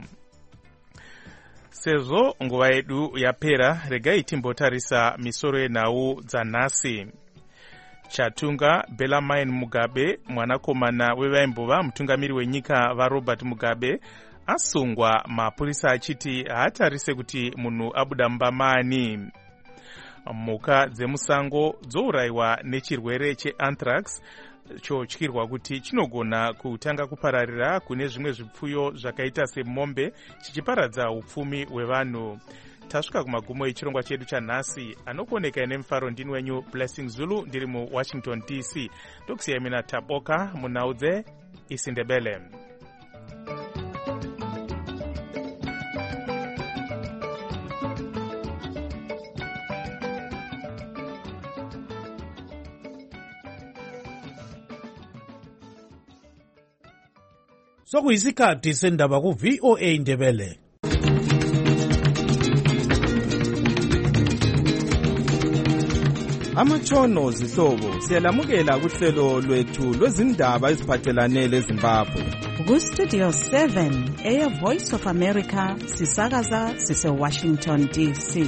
Sezvo nguva yedu yapera, regai timbotarisa misoro yenhau dzanhasi. Chatunga Bellarmine Mugabe, mwanakomana wevaimbova mutungamiri wenyika vaRobert Mugabe, asungwa mapurisa achiti haatarise kuti munhu abuda mbamani. Mhuka dzemusango dzourayiwa nechirwere cheanthrax chotyirwa kuti chinogona kutanga kupararira kune zvimwe zvipfuyo zvakaita semombe chichiparadza upfumi hwevanhu. Tasvika kumagumo echirongwa chedu chanhasi, anokuoneka nemufaro ndini wenyu Blessing Zulu ndiri muWashington D C. Ndokusiyai mina Taboka munhau dzeIsindebele. Sokuyisikhathi sendaba ku-V O A Ndebele. Amatshono zihlobo siyalamukela kuhlelo lwethu lwezindaba eziphathelane leZimbabwe. Ku-Studio seven eya Voice of America sisakaza sise-Washington D C.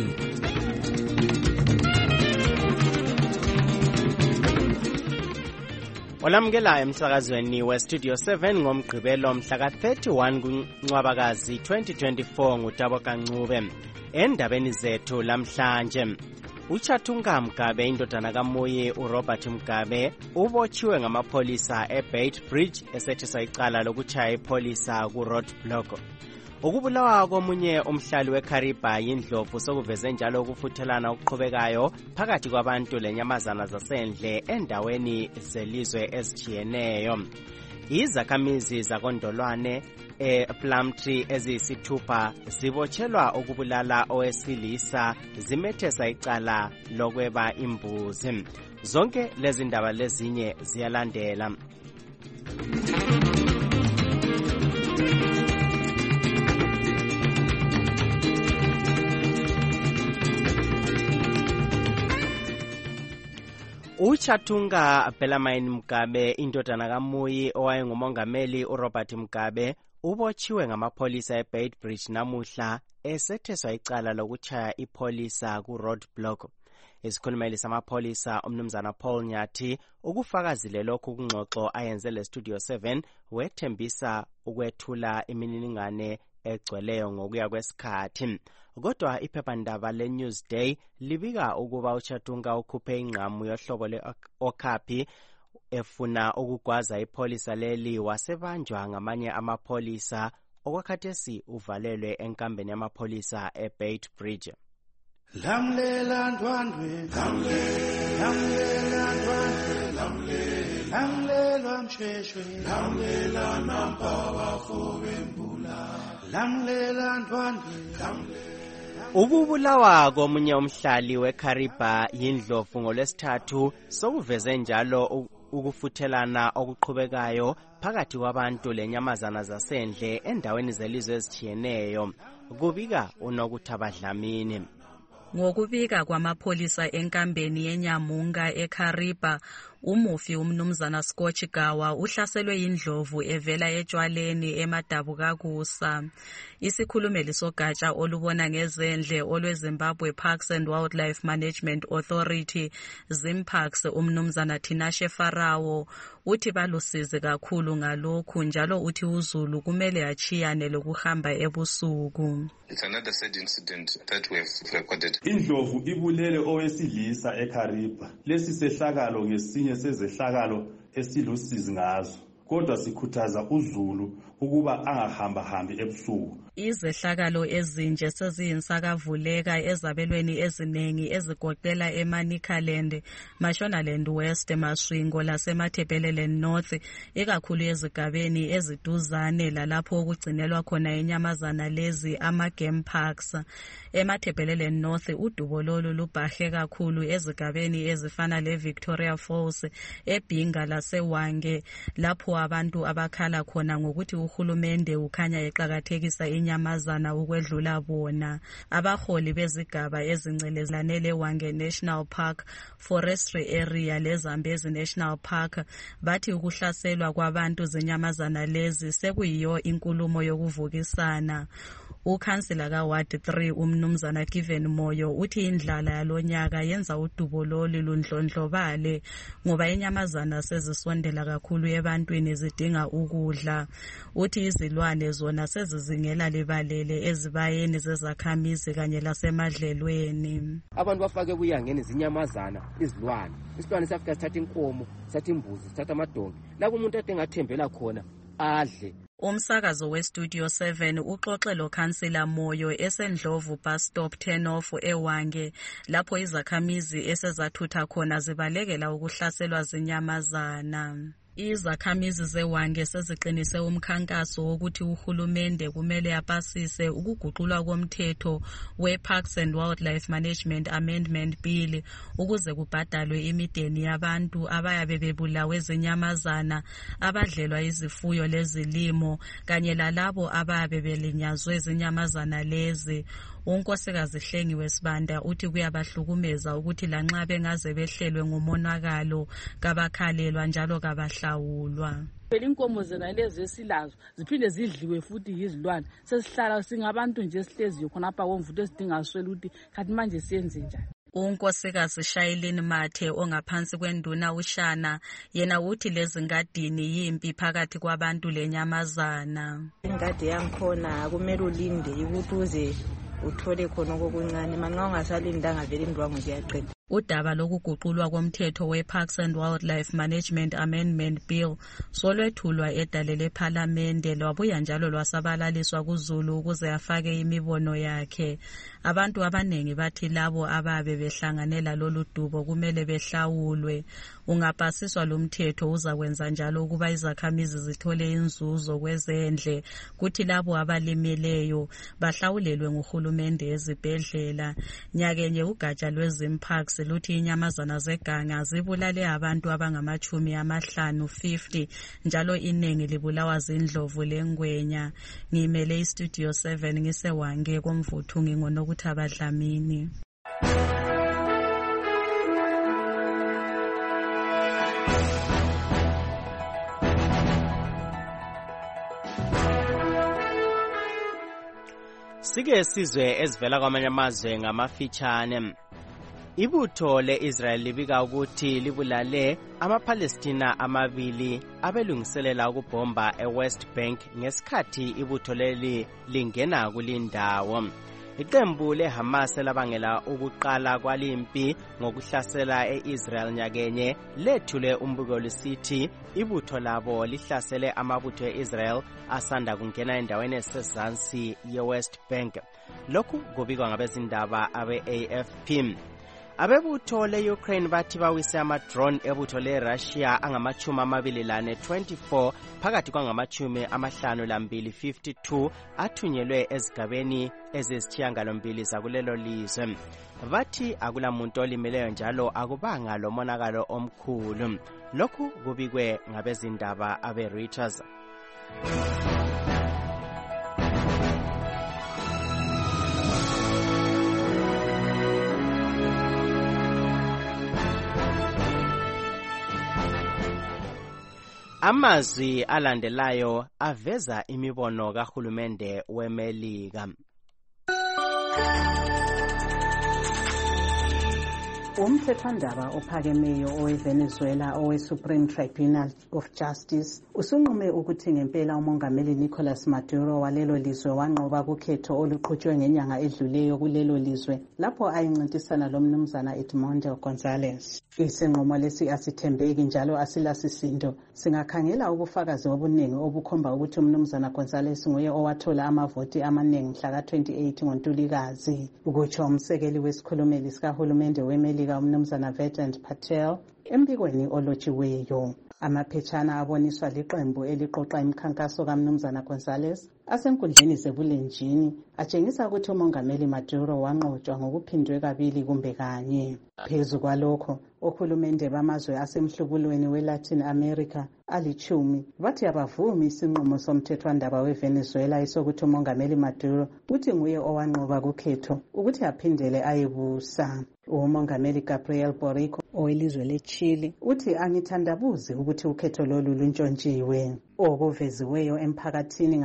Olamukela emsakazweni we-Studio seven ngomgqibelo mhla ka-thirty-one kuNcwabakazi twenty twenty-four nguTaboka Ncube. Endabeni zethu lamhlanje, uChatunga Mugabe indodana kaMoyi uRobert Mugabe ubotshiwe ngamapholisa eBeitbridge esethesa icala lokutshaya ipholisa ku-roadblock. Ukubulawa komunye umhlali weKariba yindlovu sokuveze njalo ukufuthelana okuqhubekayo phakathi kwabantu lenyamazana zasendle endaweni zelizwe ezijiyeneyo. Izakhamizi zakondolwane ePlumtree eziyisithupha zibotshelwa ukubulala owesilisa zimethesa icala lokweba imbuzi. Zonke lezi ndaba lezinye ziyalandela. uChatunga Bellarmine Mugabe indodana kaMoyi owayengumongameli uRobert Mugabe ubotshiwe ngamapholisa eBeitbridge namuhla esetheswa icala lokutshaya ipholisa ku-roadblock. Isikhulumeli samapholisa umnumzana Paul Nyathi ukufakazile lokhu kungxoxo ayenze leStudio seven wethembisa ukwethula imininingane egcweleyo ngokuya kwesikhathi. Kodwa iphephandaba leNewsday libika ukuba uChatunga ukhuphe ingqamu yohlobo le-okapi efuna ukugwaza ipholisa leli wasebanjwa ngamanye amapholisa okwakhathesi uvalelwe enkambeni yamapholisa eBeitbridge. Lamlela ndwandwe, lamlela ndwandwe, lamlela msheshwe, lamlela nampa bafobe mbula, lamlela ndwandwe, Ukubulawa komunye umhlali weKariba yindlovu ngolwesithathu sokuveze njalo ukufuthelana okuqhubekayo phakathi kwabantu lenyamazana zasendle endaweni zelizwe ezijiyeneyo, kubika uNokuthaba Dlamini. Ngokubika kwamapholisa enkambeni yeNyamunga eKariba, umufi umnumzana Scotch Gawa uhlaselwe yindlovu evela etshwaleni eMadabukakusa. Isikhulumeli sogatsha olubona ngezendle olweZimbabwe Parks and Wildlife Management Authority Zimparks umnumzana Tinashe Farawo uthi balusizi kakhulu ngalokhu njalo uthi uZulu kumele achiyane lokuhamba ebusuku. It's another sad incident that we have recorded. Indlovu ibulele owesilisa eKariba. Lesi sehlakalo ngesinye sezehlakalo esilusizi ngazo. Kodwa sikhuthaza uZulu ukuba angahamba hambi ebusuku. Izehlakalo ezinje seziyinsakavuleka ezabelweni eziningi ezigoqela eManicaland, Mashonaland West, Masvingo lasemaThebeleland North, ikakhulu ezigabeni eziduzane lalapho okugcinelwa khona inyamazana lezi ama-game parks. EmaThebeleland North udubo lolu lubhahe kakhulu ezigabeni ezifana leVictoria Falls, eBhinga laseWange, lapho abantu abakhala khona ngokuthi uhulumende ukhanya eqakathekisa inyamazana ukwedlula bona. Abaholi bezigaba ezingcelezelane leWange National Park, Forestry Area leZambezi National Park bathi ukuhlaselwa kwabantu zenyamazana lezi sekuyiyo inkulumo yokuvukisana. ukhansila kaWard three umnumzana Given Moyo uthi indlala yalonyaka yenza udubo lolu lundlondlobale ngoba inyamazana sezisondela kakhulu ebantwini zidinga ukudla. Uthi izilwane zona sezizingela libalele ezibayeni zezakhamizi kanye lasemadlelweni. Abantu bafake kuyangeni zinyamazana izilwane. Isilwane safika sithatha inkomo, sithatha imbuzi, sithatha amadonki. La kumuntu ade ngathembela khona adle. Umsakazo weStudio seven uxoxe lo Councillor Moyo esendlovu bus stop ten off eWange lapho izakhamizi esezathutha khona zibalekela ukuhlaselwa zinyamazana. Izakhamizi zeWange seziqinise umkhankaso wokuthi uhulumende kumele apasise ukuguqulwa komthetho we-Parks and Wildlife Management Amendment Bill ukuze kubhadalwe imideni yabantu abayabe bebulawe zinyamazana, abadlelwa izifuyo lezilimo kanye lalabo abayabe belinyazwe zinyamazana lezi. Unkosikazi Hlengiwe Sibanda uthi kuyabahlukumeza ukuthi lanxa bengaze behlelwe ngomonakalo kabakhalelwa njalo kabahlawulwa. Phela inkomo zena lezi esilazo ziphinde zidliwe futhi yizilwane. Sesihlala singabantu nje esihlezi khonapha komvuto esidinga swela ukuthi kanti manje siyenze njani. Unkosikazi Shailene Mathe ongaphansi kwenduna uShana yena uthi lezi ngadini yimpi phakathi kwabantu lenyamazana. Ingadi yangikhona kumele ulinde ukuthi uze uthole khona okuncane manxa ungasalindanga vele indwangu ziyaqeda. Udaba lokuguqulwa komthetho we-Parks and Wildlife Management Amendment Bill solwethulwa edale lephalamende lwabuya njalo lwasabalaliswa kuZulu ukuze afake imibono yakhe. Abantu abanengi bathi labo ababe behlanganela lolu dubo kumele behlawulwe. Ungapasiswa lo mthetho uzakwenza njalo ukuba izakhamizi zithole inzuzo kwezendle, kuthi labo abalimeleyo bahlawulelwe nguhulumende ezibhedlela. Nyakenye ugatsha lwezimparks luthi inyamazana zeganga zibulale abantu abangamachumi amahlanu fifty njalo iningi libulawa zindlovu lengwenya. Ngimele iStudio seven ngiseWange komvuthu ngingonokuthi abadlamini. Sike sizwe ezivela kwamanye amazwe ngamafitshane. Ibutho le-Israel libika ukuthi libulale ama-Palestina amabili abelungiselela ukubhomba e-West Bank ngesikhathi ibutho leli lingena kulindawo. Iqembu leHamas elabangela ukuqala kwalimpi ngokuhlasela e-Israel nyakenye lethule umbiko lisithi ibutho labo lihlasele amabutho e-Israel asanda kungena endaweni esezansi ye-West Bank. Lokhu kubikwa ngabezindaba abe-A F P. Abebutho le-Ukraine bathi bawise ama-drone ebutho le-Russia angamachumi amabili lane twenty-four phakathi kwangamachumi amahlanu lambili fifty-two athunyelwe ezigabeni ezisishiyagalombili zakulelo lizwe. Bathi akulamuntu olimeleyo njalo akubanga lomonakalo omkhulu. Lokhu kubikwe ngabezindaba abe-Reuters. Amazwi alandelayo aveza imibono kahulumende weMelika. Umthethwandaba ophakemeyo oweVenezuela owe-Supreme Tribunal of Justice usunqume ukuthi ngempela umongameli Nicolas Maduro walelo lizwe wanqoba kukhetho oluqhutshwe ngenyanga edluleyo kulelo lizwe lapho ayincintisana lomnumzana Edmundo Gonzalez. Isinqumo lesi asithembeki njalo asilasisindo. Singakhangela ubufakazi obuningi obukhomba ukuthi umnumzana Gonzalez nguye owathola amavoti amaningi mhla ka twenty-eight ngoNtulikazi. Ukutsho umsekeli wesikhulumeli sikahulumende weMelika umnumzana Vedant Patel embikweni olotshiweyo. Amaphetshana aboniswa liqembu eliqoqa imikhankaso kaMnumzana Gonzalez asenkundleni zebulenjini atshengisa ukuthi umongameli Maduro wanqotshwa ngokuphindwe kabili kumbe kanye. Phezu kwalokho, ohulumende bamazwe asemhlubulweni weLatin America alichumi bathi abavumi isinqumo somthethwandaba weVenezuela esokuthi umongameli Maduro uthi nguye owanqoba kukhetho ukuthi aphindele ayebusa. Umongameli Gabriel Boric owelizwe leChile uthi angithandabuzi ukuthi ukhetho lolu luntshontshiwe. Okuveziweyo emphakathini ngalolu daba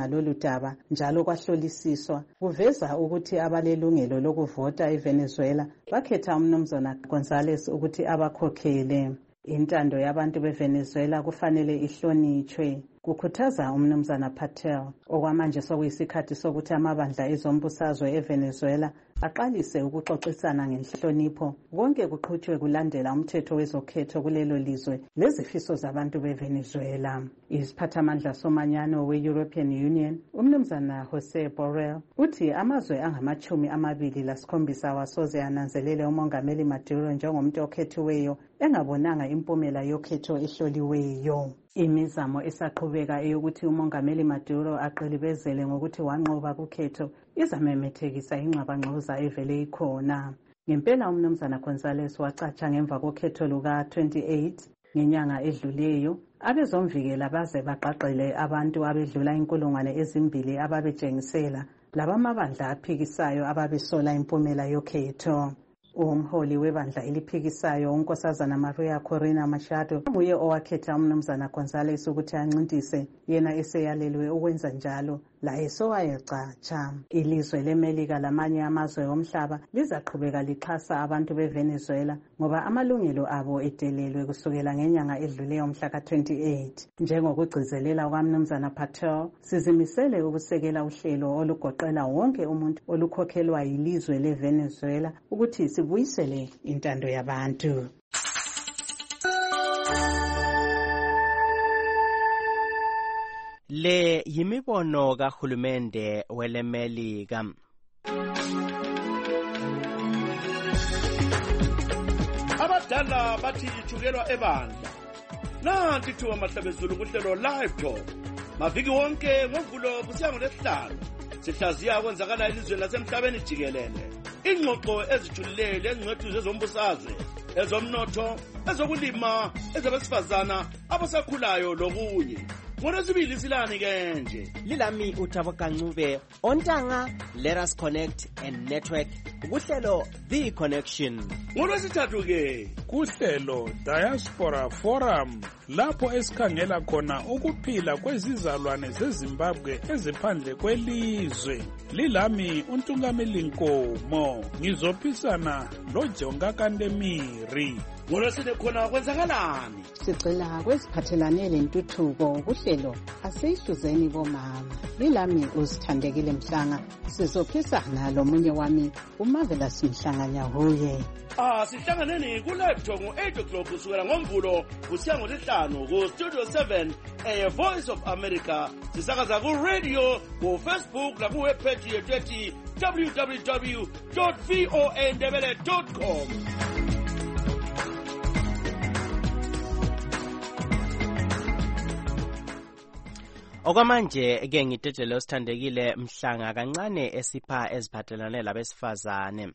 kwezindaba njalo kwahlolisiswa kuveza ukuthi abalelungelo lokuvota eVenezuela bakhetha umnumzana González ukuthi abakhokhele. Intando yabantu beVenezuela kufanele ihlonitshwe. Kukhuthaza umnumzana Patel okwamanje sokuyisikhathi sokuthi amabandla ezombusazwe eVenezuela aqalise ukuxoxisana ngenhlonipho konke kuqhutshwe kulandela umthetho wezokhetho kulelo lizwe lezifiso zabantu beVenezuela. Isiphathamandla somanyano we-European Union umnumzana Jose Borrell uthi amazwe angamachumi amabili lasikhombisa wasoze ananzelele umongameli Maduro njengomuntu okhethiweyo engabonanga impumela yokhetho ehloliweyo. Imizamo esaqhubeka eyokuthi umongameli Maduro aqilibezele ngokuthi wanqoba kukhetho izamemethekisa ingxabangxoza evele ikhona. Ngempela umnumzana González wacatsha ngemva kokhetho luka twenty-eight ngenyanga edluleyo abezomvikela baze baqaqele abantu abedlula inkulungwane ezimbili ababetshengisela labamabandla aphikisayo ababesola impumela yokhetho. Umholi webandla eliphikisayo unkosazana Maria Corina Machado uye owakhetha umnumzana González ukuthi ancintise yena eseyalelwe ukwenza njalo la esowayecatsha. Ilizwe leMelika lamanye amazwe omhlaba lizaqhubeka lixhasa abantu beVenezuela ngoba amalungelo abo edelelwe kusukela ngenyanga edluleyo mhla ka twenty-eight. Njengokugcizelela kwamnumzana Patel sizimisele ukusekela uhlelo olugoqela wonke umuntu olukhokhelwa yilizwe leVenezuela ukuthi sibuyisele intando yabantu. Le yimibono kahulumende weleMelika. Abadala bathi ithukelwa ebandla. Nanti thuba mahlabezulu kuhlelo live talk. Maviki wonke ngovulo kusiya ngolesihlanu. Sihlaziya kwenzakala elizweni lasemhlabeni jikelele. Ingxoxo ezijulile ezingcwethu zezombusazwe, ezomnotho, ezokulima, ezabesifazana, abasakhulayo lokunye. Ngolwesibili silani ke nje. Lilami uThabo Kancube, ontanga Let Us Connect and Network kuhlelo The Connection. Ngolwesithathu ke kuhlelo Diaspora Forum lapho esikhangela khona ukuphila kwezizalwane zeZimbabwe eziphandle kwelizwe. Lilami uNtungameli Nkomo, ngizophisana loJonga Kandemiri. Ngolwesine khona kwenzakalani? Sicela kweziphathelane lentuthuko kuhlelo asihluzeni bomama. Lilami uzithandekile Mhlanga, sizophisana lomunye wami uMarvelous Mhlanga Nyahuye. Ah, sihlanganeni ku live talk ngo eight o'clock kusukela ngomvulo kusiya ngolesihlanu ku Studio seven e Voice of America. Sisakaza ku radio, ku Facebook la ku webpage yethu ethi w w w dot voa ndebele dot com. Okwamanje ke ngidedele osithandekile Mhlanga kancane esipha eziphathelane labesifazane.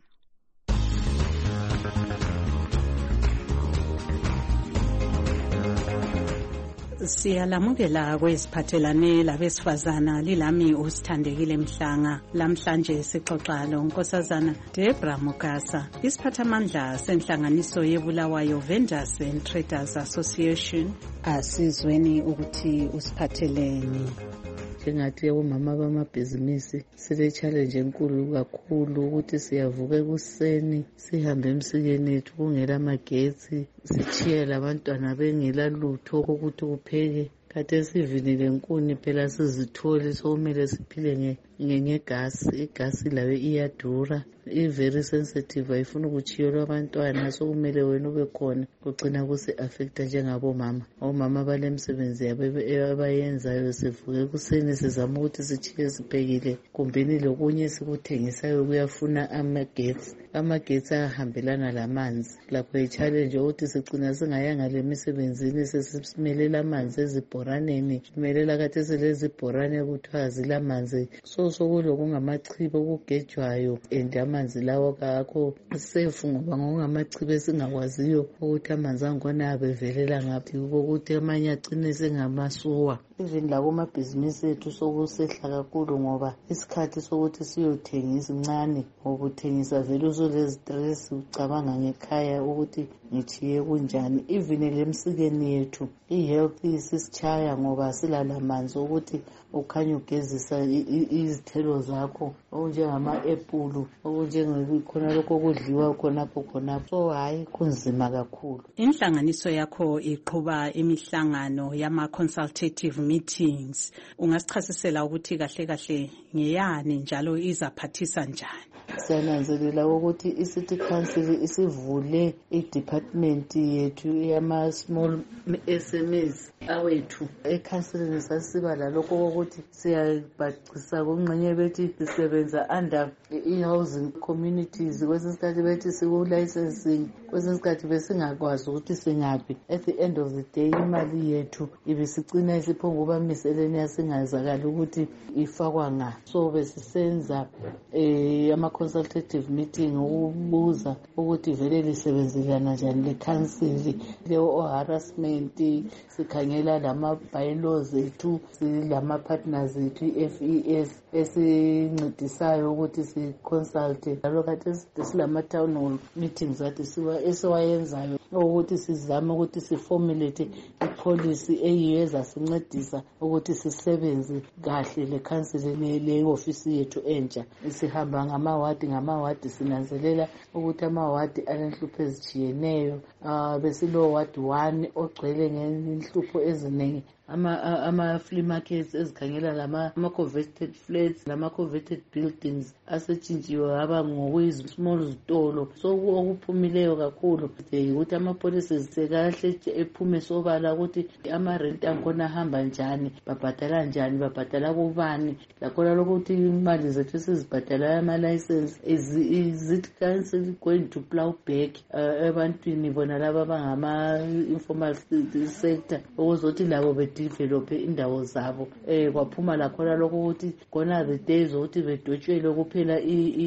Siyalamukela kweziphathelane labesifazana. Lilami usithandekile Mhlanga. Lamhlanje sixoxa lonkosazana Debra Mukasa, isiphathamandla senhlanganiso yeBulawayo Vendors and Traders Association. Asizweni ukuthi usiphatheleni. Njengathi omama bamabhizinisi sile challenge enkulu kakhulu ukuthi siyavuka ekuseni sihambe emsikeni ethu kungela magetsi, sichiye labantwana bengela lutho ukuthi kupheke. Kade sivinile nkuni phela sizithole sokumele siphile ngegasi. Igasi layo iyadura, i-very sensitive, ayifuna ukuchiyelwa abantwana, sokumele wena ube khona. Kugcina kusi-affecta njengabomama. Omama balemsebenzi yabo abayenzayo, sivuke ekuseni sizama ukuthi sichiye siphekile, kumbeni lokunye sikuthengisayo kuyafuna amagetsi. Amagetsi ahambelana lamanzi. Lapho i-challenge ukuthi sigcina singayanga lemisebenzini sesimelela amanzi ezibhoraneni. Simelela kade selezibhorane kuthiwa zilamanzi. So sokulokungamachibo okugejwayo and amanzi lawo kakho safe ngoba ngokungamachibo esingakwaziyo ukuthi amanzi angona abevelela ngaphi ukuthi amanye agcine sengamasuwa. Even labo mabhizinisi ethu sokusehla kakhulu ngoba isikhathi sokuthi siyothengisa incane ngokuthengisa vele usolezi stress ucabanga ngekhaya ukuthi ngichiye kunjani. Even lemsikeni yethu i-health sisichaya ngoba silalamanzi ukuthi ukhanya ugezisa izithelo zakho okunjengama-epulu okunjengekhona lokho okudliwa khonapho khonapho. So hayi kunzima kakhulu. Inhlanganiso yakho iqhuba imihlangano yama-consultative meetings. Ungasichasisela ukuthi kahle kahle ngeyani njalo izaphathisa njani? Siyananzelela ukuthi i-City Council isivule i-department yethu yama-small S M Es awethu. Ekhansilini sasiba lalokho kokuthi siyabhacisa kungxenye bethi sisebenza under i-housing communities. Kwesinye isikhathi bethi siku-licensing, kwesinye isikhathi besingakwazi ukuthi singaphi. At the end of the day imali yethu ibisicina isiphonguba miscellaneous singazakali ukuthi ifakwa nga. So besisenza eh ama-consultative meeting ukubuza ukuthi vele lisebenzelana njani le-council, leyo harassment, sikhangela lama-bylaws ethu, silama-partners ethu i-F E S esincedisayo ukuthi si-consulte. Njalo khathi silama-town hall meetings athi esiwayenzayo ukuthi sizame ukuthi siformulate i-policy eyiyo ezasincedisa ukuthi sisebenze kahle le-council le-ofisi yethu entsha. Sihamba ngamawadi ngamawadi sinanzelela ukuthi amawadi alenhlupho ezitshiyeneyo. Uh, besilo ward one ogcwele ngenhlupho eziningi. ama ama flea markets ezikhangela lama ama coveted flats lama coveted buildings asetshintshiwe aba ngokuyiz small zitolo. So okuphumileyo kakhulu ukuthi ama policies sekahle ephume sobala ukuthi ama rent angona hamba njani, babhadala njani, babhadala kubani, lakhona lokuthi imali zethu sizibhadala ama license is is it council going to plow back ebantwini bona laba bangama informal sector ukuzothi labo develop indawo zabo. Eh kwaphuma lakhona lokho ukuthi khona the days ukuthi bedotshwele kuphela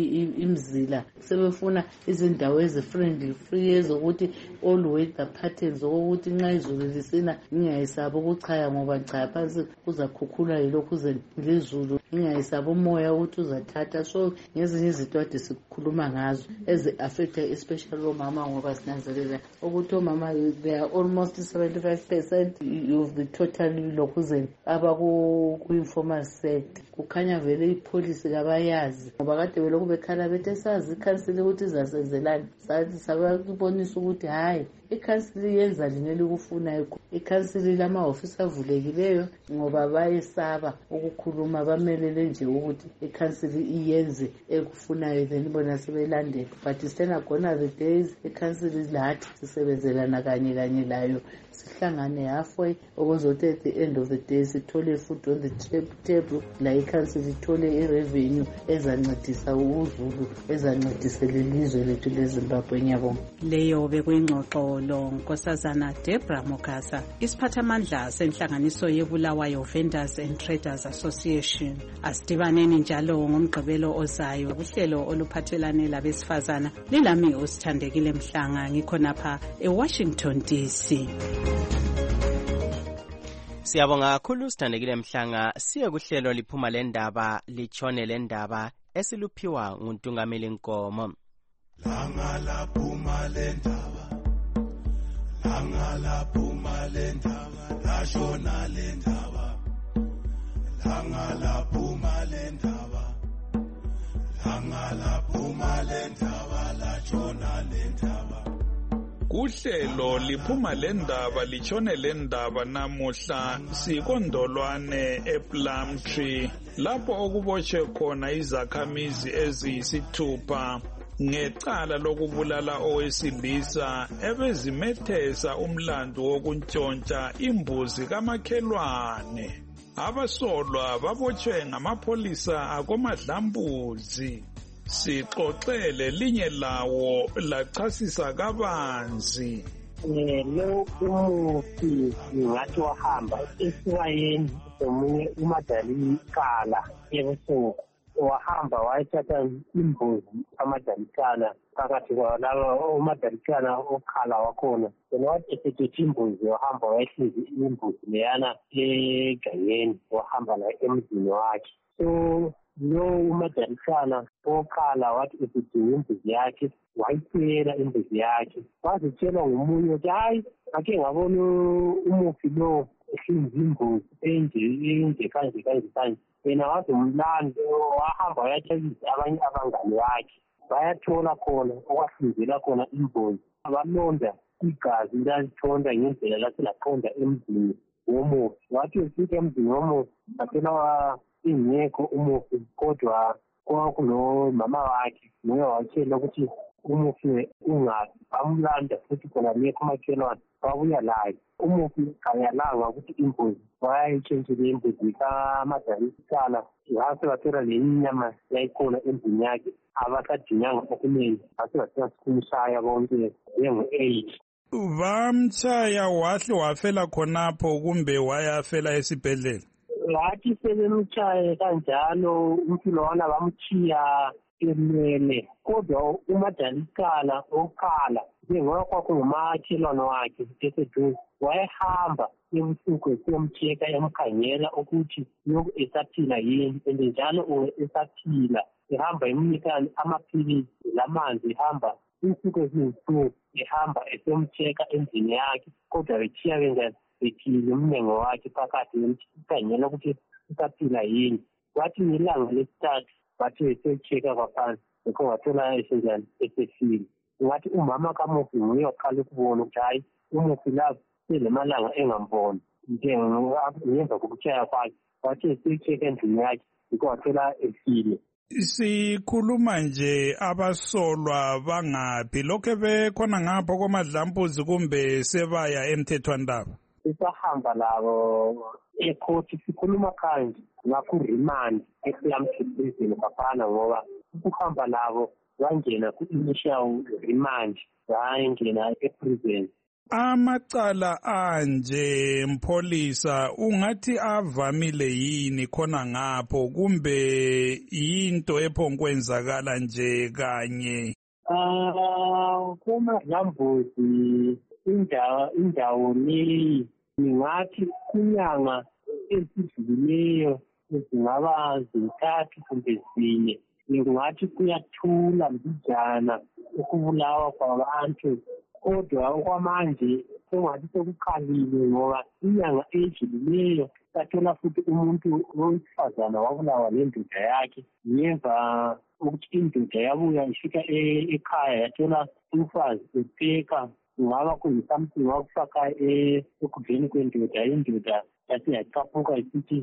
imzila, sebefuna izindawo ezi friendly free ezokuthi all weather patterns ukuthi nxa izulu lisina ngiyayisaba ukuchaya ngoba cha phansi kuzakhukhula yilokhu zelizulu, ngiyayisaba umoya ukuthi uzathatha. So ngezinye izinto ade sikhuluma ngazo ezi affect especially omama ngoba sinanzelela ukuthi omama they are almost seventy-five percent of the total lokuzeni abaku-informal sector. Kukhanya vele ipolicy kabayazi ngoba kade belokhu bekhala bethe sazi ikhansili ukuthi izasenzelani, sathi sabakubonisa ukuthi hayi ikhansili yenza lineli kufunayo. Ikhansili lama-ofisi avulekileyo ngoba bayesaba ukukhuluma, bamelele nje ukuthi ikhansili iyenze ekufunayo then bona sebelandela. But sitena khona the days ikhansili lathi sisebenzelana kanye kanye layo, sihlangane halfway ukuzothi at the end of the day sithole food on the table, la ikhansili ithole i-revenue ezancedisa uzulu, ezancedisa lelizwe lethu leZimbabwe. Ngiyabonga. Leyo bekuyingxoxo lo Nkosazana Deborah Mokasa, isiphathamandla senhlanganiso yeBulawayo Vendors and Traders Association. Asidibaneni njalo ngomgqibelo ozayo kuhlelo oluphathelane labesifazana. Lilami uSithandekile Mhlanga, ngikhonapha eWashington D C. Siyabonga kakhulu Sithandekile Mhlanga. Siye kuhlelo liphuma lendaba litshone lendaba esiluphiwa nguNtungameli Nkomo. Langa laphuma lendaba, langa laphuma lendaba, lashona lendaba, langa laphuma lendaba, langa laphuma lendaba, lashona lendaba. Kuhlelo liphuma lendaba litshone lendaba namuhla sikondolwane ePlumtree lapho okubotshe khona izakhamizi eziyisithupha ngecala lokubulala owesilisa ebezimethesa umlando wokuntshontsha imbuzi kamakhelwane. Abasolwa babotshwe ngamapolisa akoMadlambuzi. Sixoxele linye lawo lachasisa kabanzi. Eh lo umufi ngathi wahamba esiwayeni omunye uMadalikala ebusuku, wahamba wayethatha imbuzi kaMadalikala phakathi kwalaba uMadalikala okhala wakhona. Yena wathi esethethe imbuzi wahamba wayehlizi imbuzi leyana egangeni, wahamba la emzini wakhe. So lo uMadalikana okhala wathi esidinga imbuzi yakhe wayitshela imbuzi yakhe wazitshela ngomunye ukuthi hayi ake ngabona umufi lo ehlinza imbuzi enje enje kanje kanje kanje yena wathi umlando wahamba wayatshekisa abanye abangane bakhe bayathola khona okwahlinzela khona imbuzi abalonda igazi lalithonda ngendlela lathi laqonda emzini womufi wathi esike emzini womufi aphela ingekho umufi kodwa kwakulo mama wakhe nguye watshela ukuthi umufi ungaphi bamlanda futhi khona lekho makhelwane wabuya laye umufi kayalanga ukuthi imbuzi wayayitshentshile imbuzi kaMadalikana ngase bathola le nyama yayikhona emzini yakhe abasadinyanga okuningi ngase bathola sikumshaya bonke njengo-eight bamtshaya wahle wafela khonapho kumbe wayafela esibhedlela ngathi sebemtshaye kanjalo umfilo wana bamchiya emele kodwa uMadalikana okhala njengoba kwakungumakhelwane wakhe eseduze wayehamba ebusuku esiyomcheka emkhangela ukuthi lokhu esaphila yini and njalo esaphila ehamba emnika amaphilisi lamanzi ehamba insuku eziyinsuku ehamba esiyomcheka endlini yakhe kodwa bechiya benjani bekhile umnyengo wakhe phakathi emkhangela ukuthi usaphila yini wathi ngelanga lesithathu bathi esecheka kwaphansi ekho wathola esenjani esefile ngathi umama kamufi nguye waqala ukubona ukuthi hayi umufi lapho selemalanga engamboni ngemva kokutshaya kwakhe wathi esecheka endlini yakhe ekho wathola efile. Sikhuluma nje abasolwa bangaphi lokho bekhona ngapho koMadlambuzi kumbe sebaya emthethwandaba? Sisahamba labo ekhothi sikhuluma kanje ngaku-remand ePlumtree prison bafana ngoba ukuhamba labo wangena ku-initial remand wayengena eprison. Amacala anje Mpholisa ungathi avamile yini khona ngapho kumbe yinto ephonkwenzakala nje kanye? Ah, kuMadlambuzi indawo indawo leyi ngingathi kunyanga esidlulileyo ezingaba zintathu kumbe zine ngingathi kuyathula mbijana ukubulawa kwabantu kodwa okwamanje sengathi sekukhalile ngoba inyanga edlulileyo sathola futhi umuntu wesifazana wabulawa nendoda yakhe ngemva ukuthi indoda yabuya ifika ekhaya yathola umfazi epheka kungaba kuyi-something wakufaka ekudleni kwendoda indoda yathi yacaphuka isithi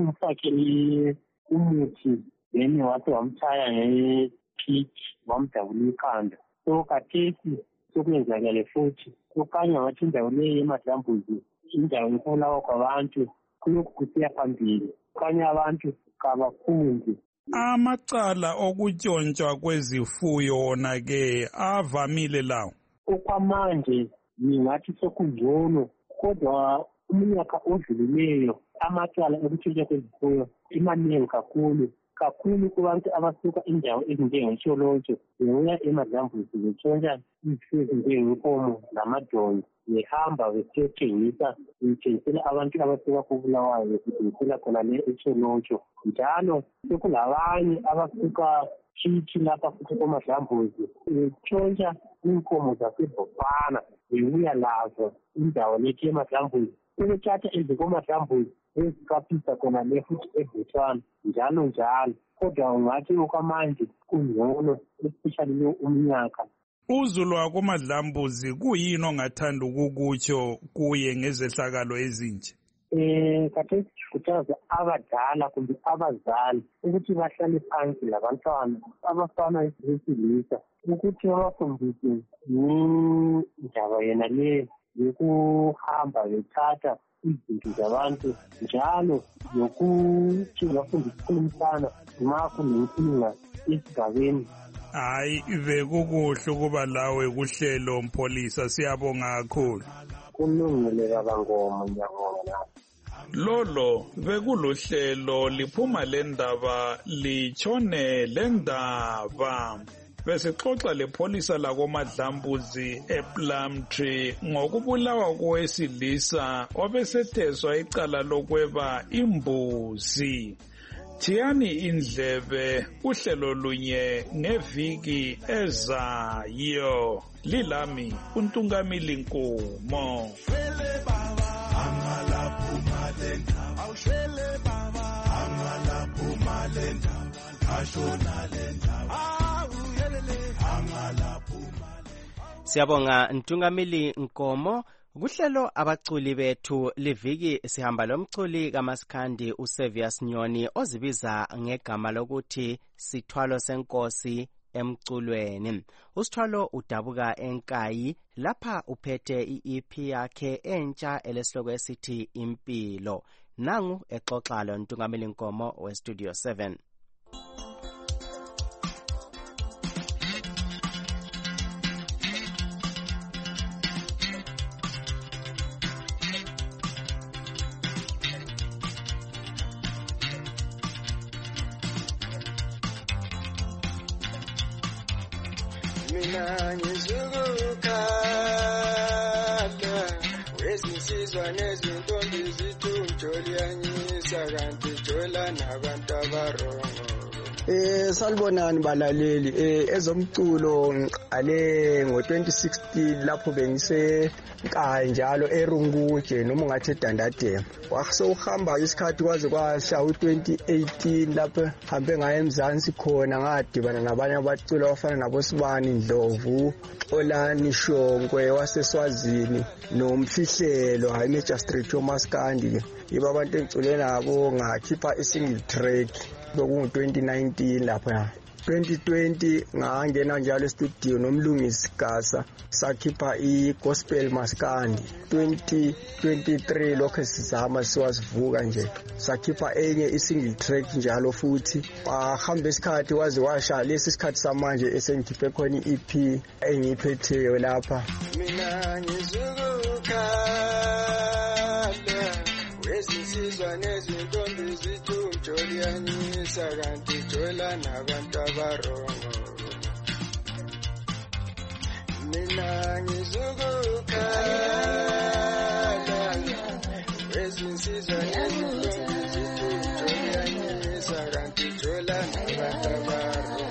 umfake umuthi then wathi wamtshaya ngephiki wamdabula ikhanda so kathesi sokwenzakale futhi okanye ngathi indawo leyo eMadlambuzi indawo yokubulawa kwabantu kulokhu kusiya phambili okanye abantu kabafundi. Amacala okutshontsha kwezifuyo wona-ke avamile lawo? Okwamanje ngingathi sekungcono kodwa umnyaka odlulileyo amacala okutshontsha kwezifuyo imaningi kakhulu kakhulu kubantu abasuka indawo ezinjengetsholotsho bebuya eMadlambuzi betshontsha izifuyo ezinjengenkomo lamadonki behamba besiyotshengisa bethengisela abantu abasuka koBulawayo bethengisela khona le etsholotsho njalo sekulabanye abasuka chichi lapha futhi koMadlambuzi betshontsha inkomo zaseBhofana bebuya lazo indawo lethi eMadlambuzi sebethatha ezikoMadlambuzi ezikaphisa khona le futhi eBotswana njalo njalo kodwa ungathi okwamanje kungcono especially lo umnyaka. Uzulu wakoMadlambuzi kuyini ongathanda ukukutsho kuye ngezehlakalo ezinje? Eh khathesi sikhuthaza abadala kumbe abazali ukuthi bahlale phansi labantwana abafana besilisa ukuthi babafundise indaba yena le yokuhamba bethatha izinto zabantu njalo nokuthi bafundise ukukhulumisana nxa kunenkinga esigabeni. Hayi bekukuhle ukuba lawe kuhlelo Mpholisa, siyabonga kakhulu. Kulungile baba Ngoma, ngiyabonga. Lolo bekuluhlelo liphuma lendaba litshone lendaba. Besixoxa lepholisa lakoMadlambuzi ePlumtree ngokubulawa kowesilisa obesethezwa icala lokweba imbuzi. Thiyani indlebe uhlelo lunye ngeviki ezayo. Lilami uNtungamili Nkomo. Shwele baba angala phuma lendaba awushwele baba angala phuma lendaba ashona lendaba awuyelele angala phuma. Siyabonga Ntungamili Nkomo. Kuhlelo abaculi bethu liviki sihamba lomculi kaMaskandi uSevius Nyoni ozibiza ngegama lokuthi Sithwalo Senkosi emculweni. Usithwalo udabuka eNkayi lapha uphethe i-E P yakhe entsha elesihloko esithi Impilo. Nangu exoxa lo Ntungamili Nkomo we Studio seven. Mina ngizukukhala wesinsizwa nezintombi zithunjoliyanyisa kanti jola nabantu abarongo. Eh salibonani balaleli eh ezomculo ngiqale ngo twenty sixteen lapho bengise Nkayi njalo eRunguje noma ungathi eDandadema. Wasewuhamba isikhathi kwaze kwasha u twenty eighteen lapho hambe ngaye eMzansi khona ngadibana nabanye abaculi abafana nabo Sibani Ndlovu, Xolani Shonkwe waseSwazini noMfihlelo hayi Major Street Maskandi. Yiba abantu engicule nabo ngakhipha isingle track bekungu twenty nineteen lapha. twenty twenty ngangena njalo estudio nomlungisi Gasa sakhipha iGospel Maskandi. twenty twenty-three lokho sizama siwazivuka nje sakhipha enye isingle track njalo futhi wahamba isikhathi waze washa lesi sikhathi samanje esengikhiphe khona i-E P engiyiphetheyo lapha. Mina ngizukukhala wesinsizwa nezintombi zithunjoliyanyisa kanti jola nabantu abarongo. Mina ngizukukhala wesinsizwa nezintombi zithunjoliyanyisa kanti jola nabantu abarongo.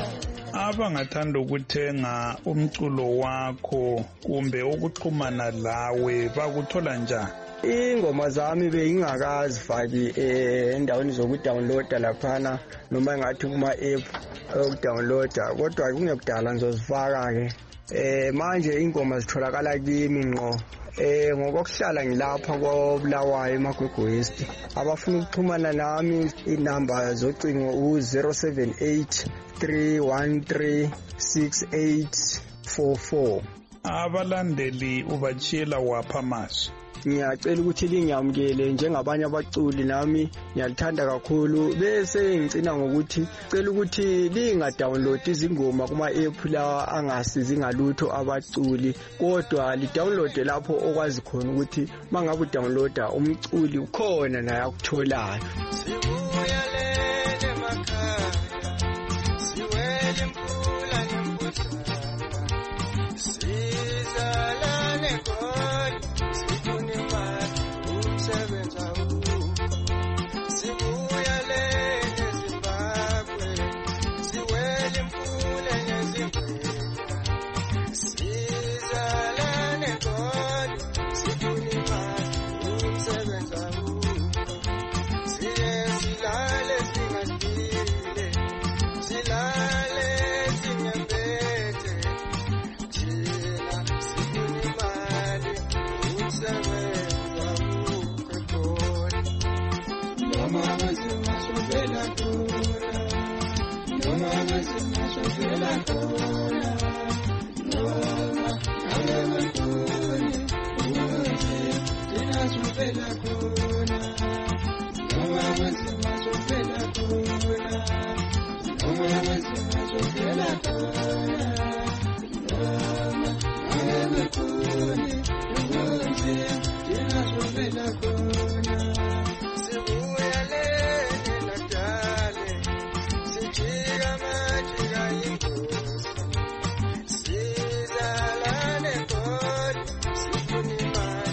Abangathanda ukuthenga umculo wakho kumbe ukuxhumana lawe bakuthola njani? Ingoma zami bengingakazifaki endaweni zokudownloada laphana noma ngathi kuma app okudownloada kodwa kungekudala ngizozifaka ke. Eh manje ingoma zitholakala kimi ngqo. Eh ngokuhlala ngilapha koBulawayo eMagwegwe West. Abafuna ukuxhumana nami inamba zocingo u zero seven eight three one three six eight four four. Abalandeli ubachila wapha mashi. Ngiyacela ukuthi lingiyamukele njengabanye abaculi nami ngiyalithanda kakhulu bese ngicina ngokuthi cela ukuthi linga download izingoma kuma app la angasizi ngalutho abaculi kodwa li download lapho okwazi khona ukuthi mangabe downloada umculi ukhona naye akutholayo.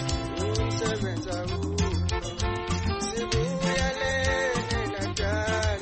Sibuya lene natale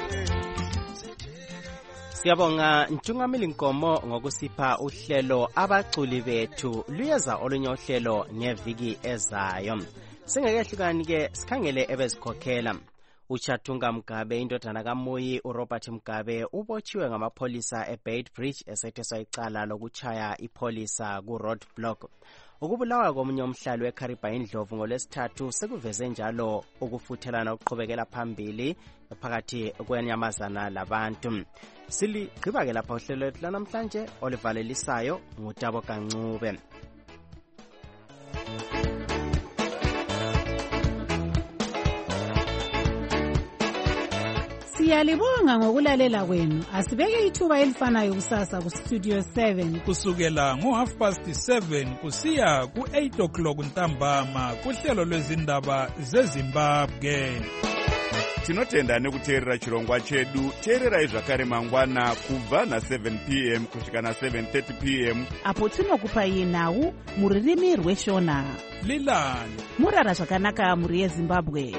Siyabonga Ntungamili Nkomo ngokusipha uhlelo abaculi bethu luyeza olunye uhlelo ngeviki ezayo. Singekehlukani ke sikhangele ebezikhokhela. Uchatunga Mgabe indodana kaMuyi uRobert Mgabe ubotshiwe ngamapholisa eBeitbridge esetheswa icala lokuchaya ipolisa ku roadblock. Ukubulawa komunye umhlali weKariba Indlovu ngolesithathu sekuveze njalo ukufuthelana ukuqhubekela phambili phakathi kwenyamazana labantu. Siligqiba ke lapha uhlelo lwethu lanamhlanje olivalelisayo ngutabo Kancube. Siyalibonga ngokulalela kwenu. Asibeke ithuba elifanayo kusasa ku Studio seven kusukela ngo half past seven kusiya ku eight o'clock ntambama kuhlelo lwezindaba zeZimbabwe. Tinotenda nekuteerera chirongwa chedu. Teererai zvakare mangwana kubva na seven p m kusvika na seven thirty p m apo tinokupai nhau muririmi rweshona. Lilani murara zvakanaka muri yeZimbabwe.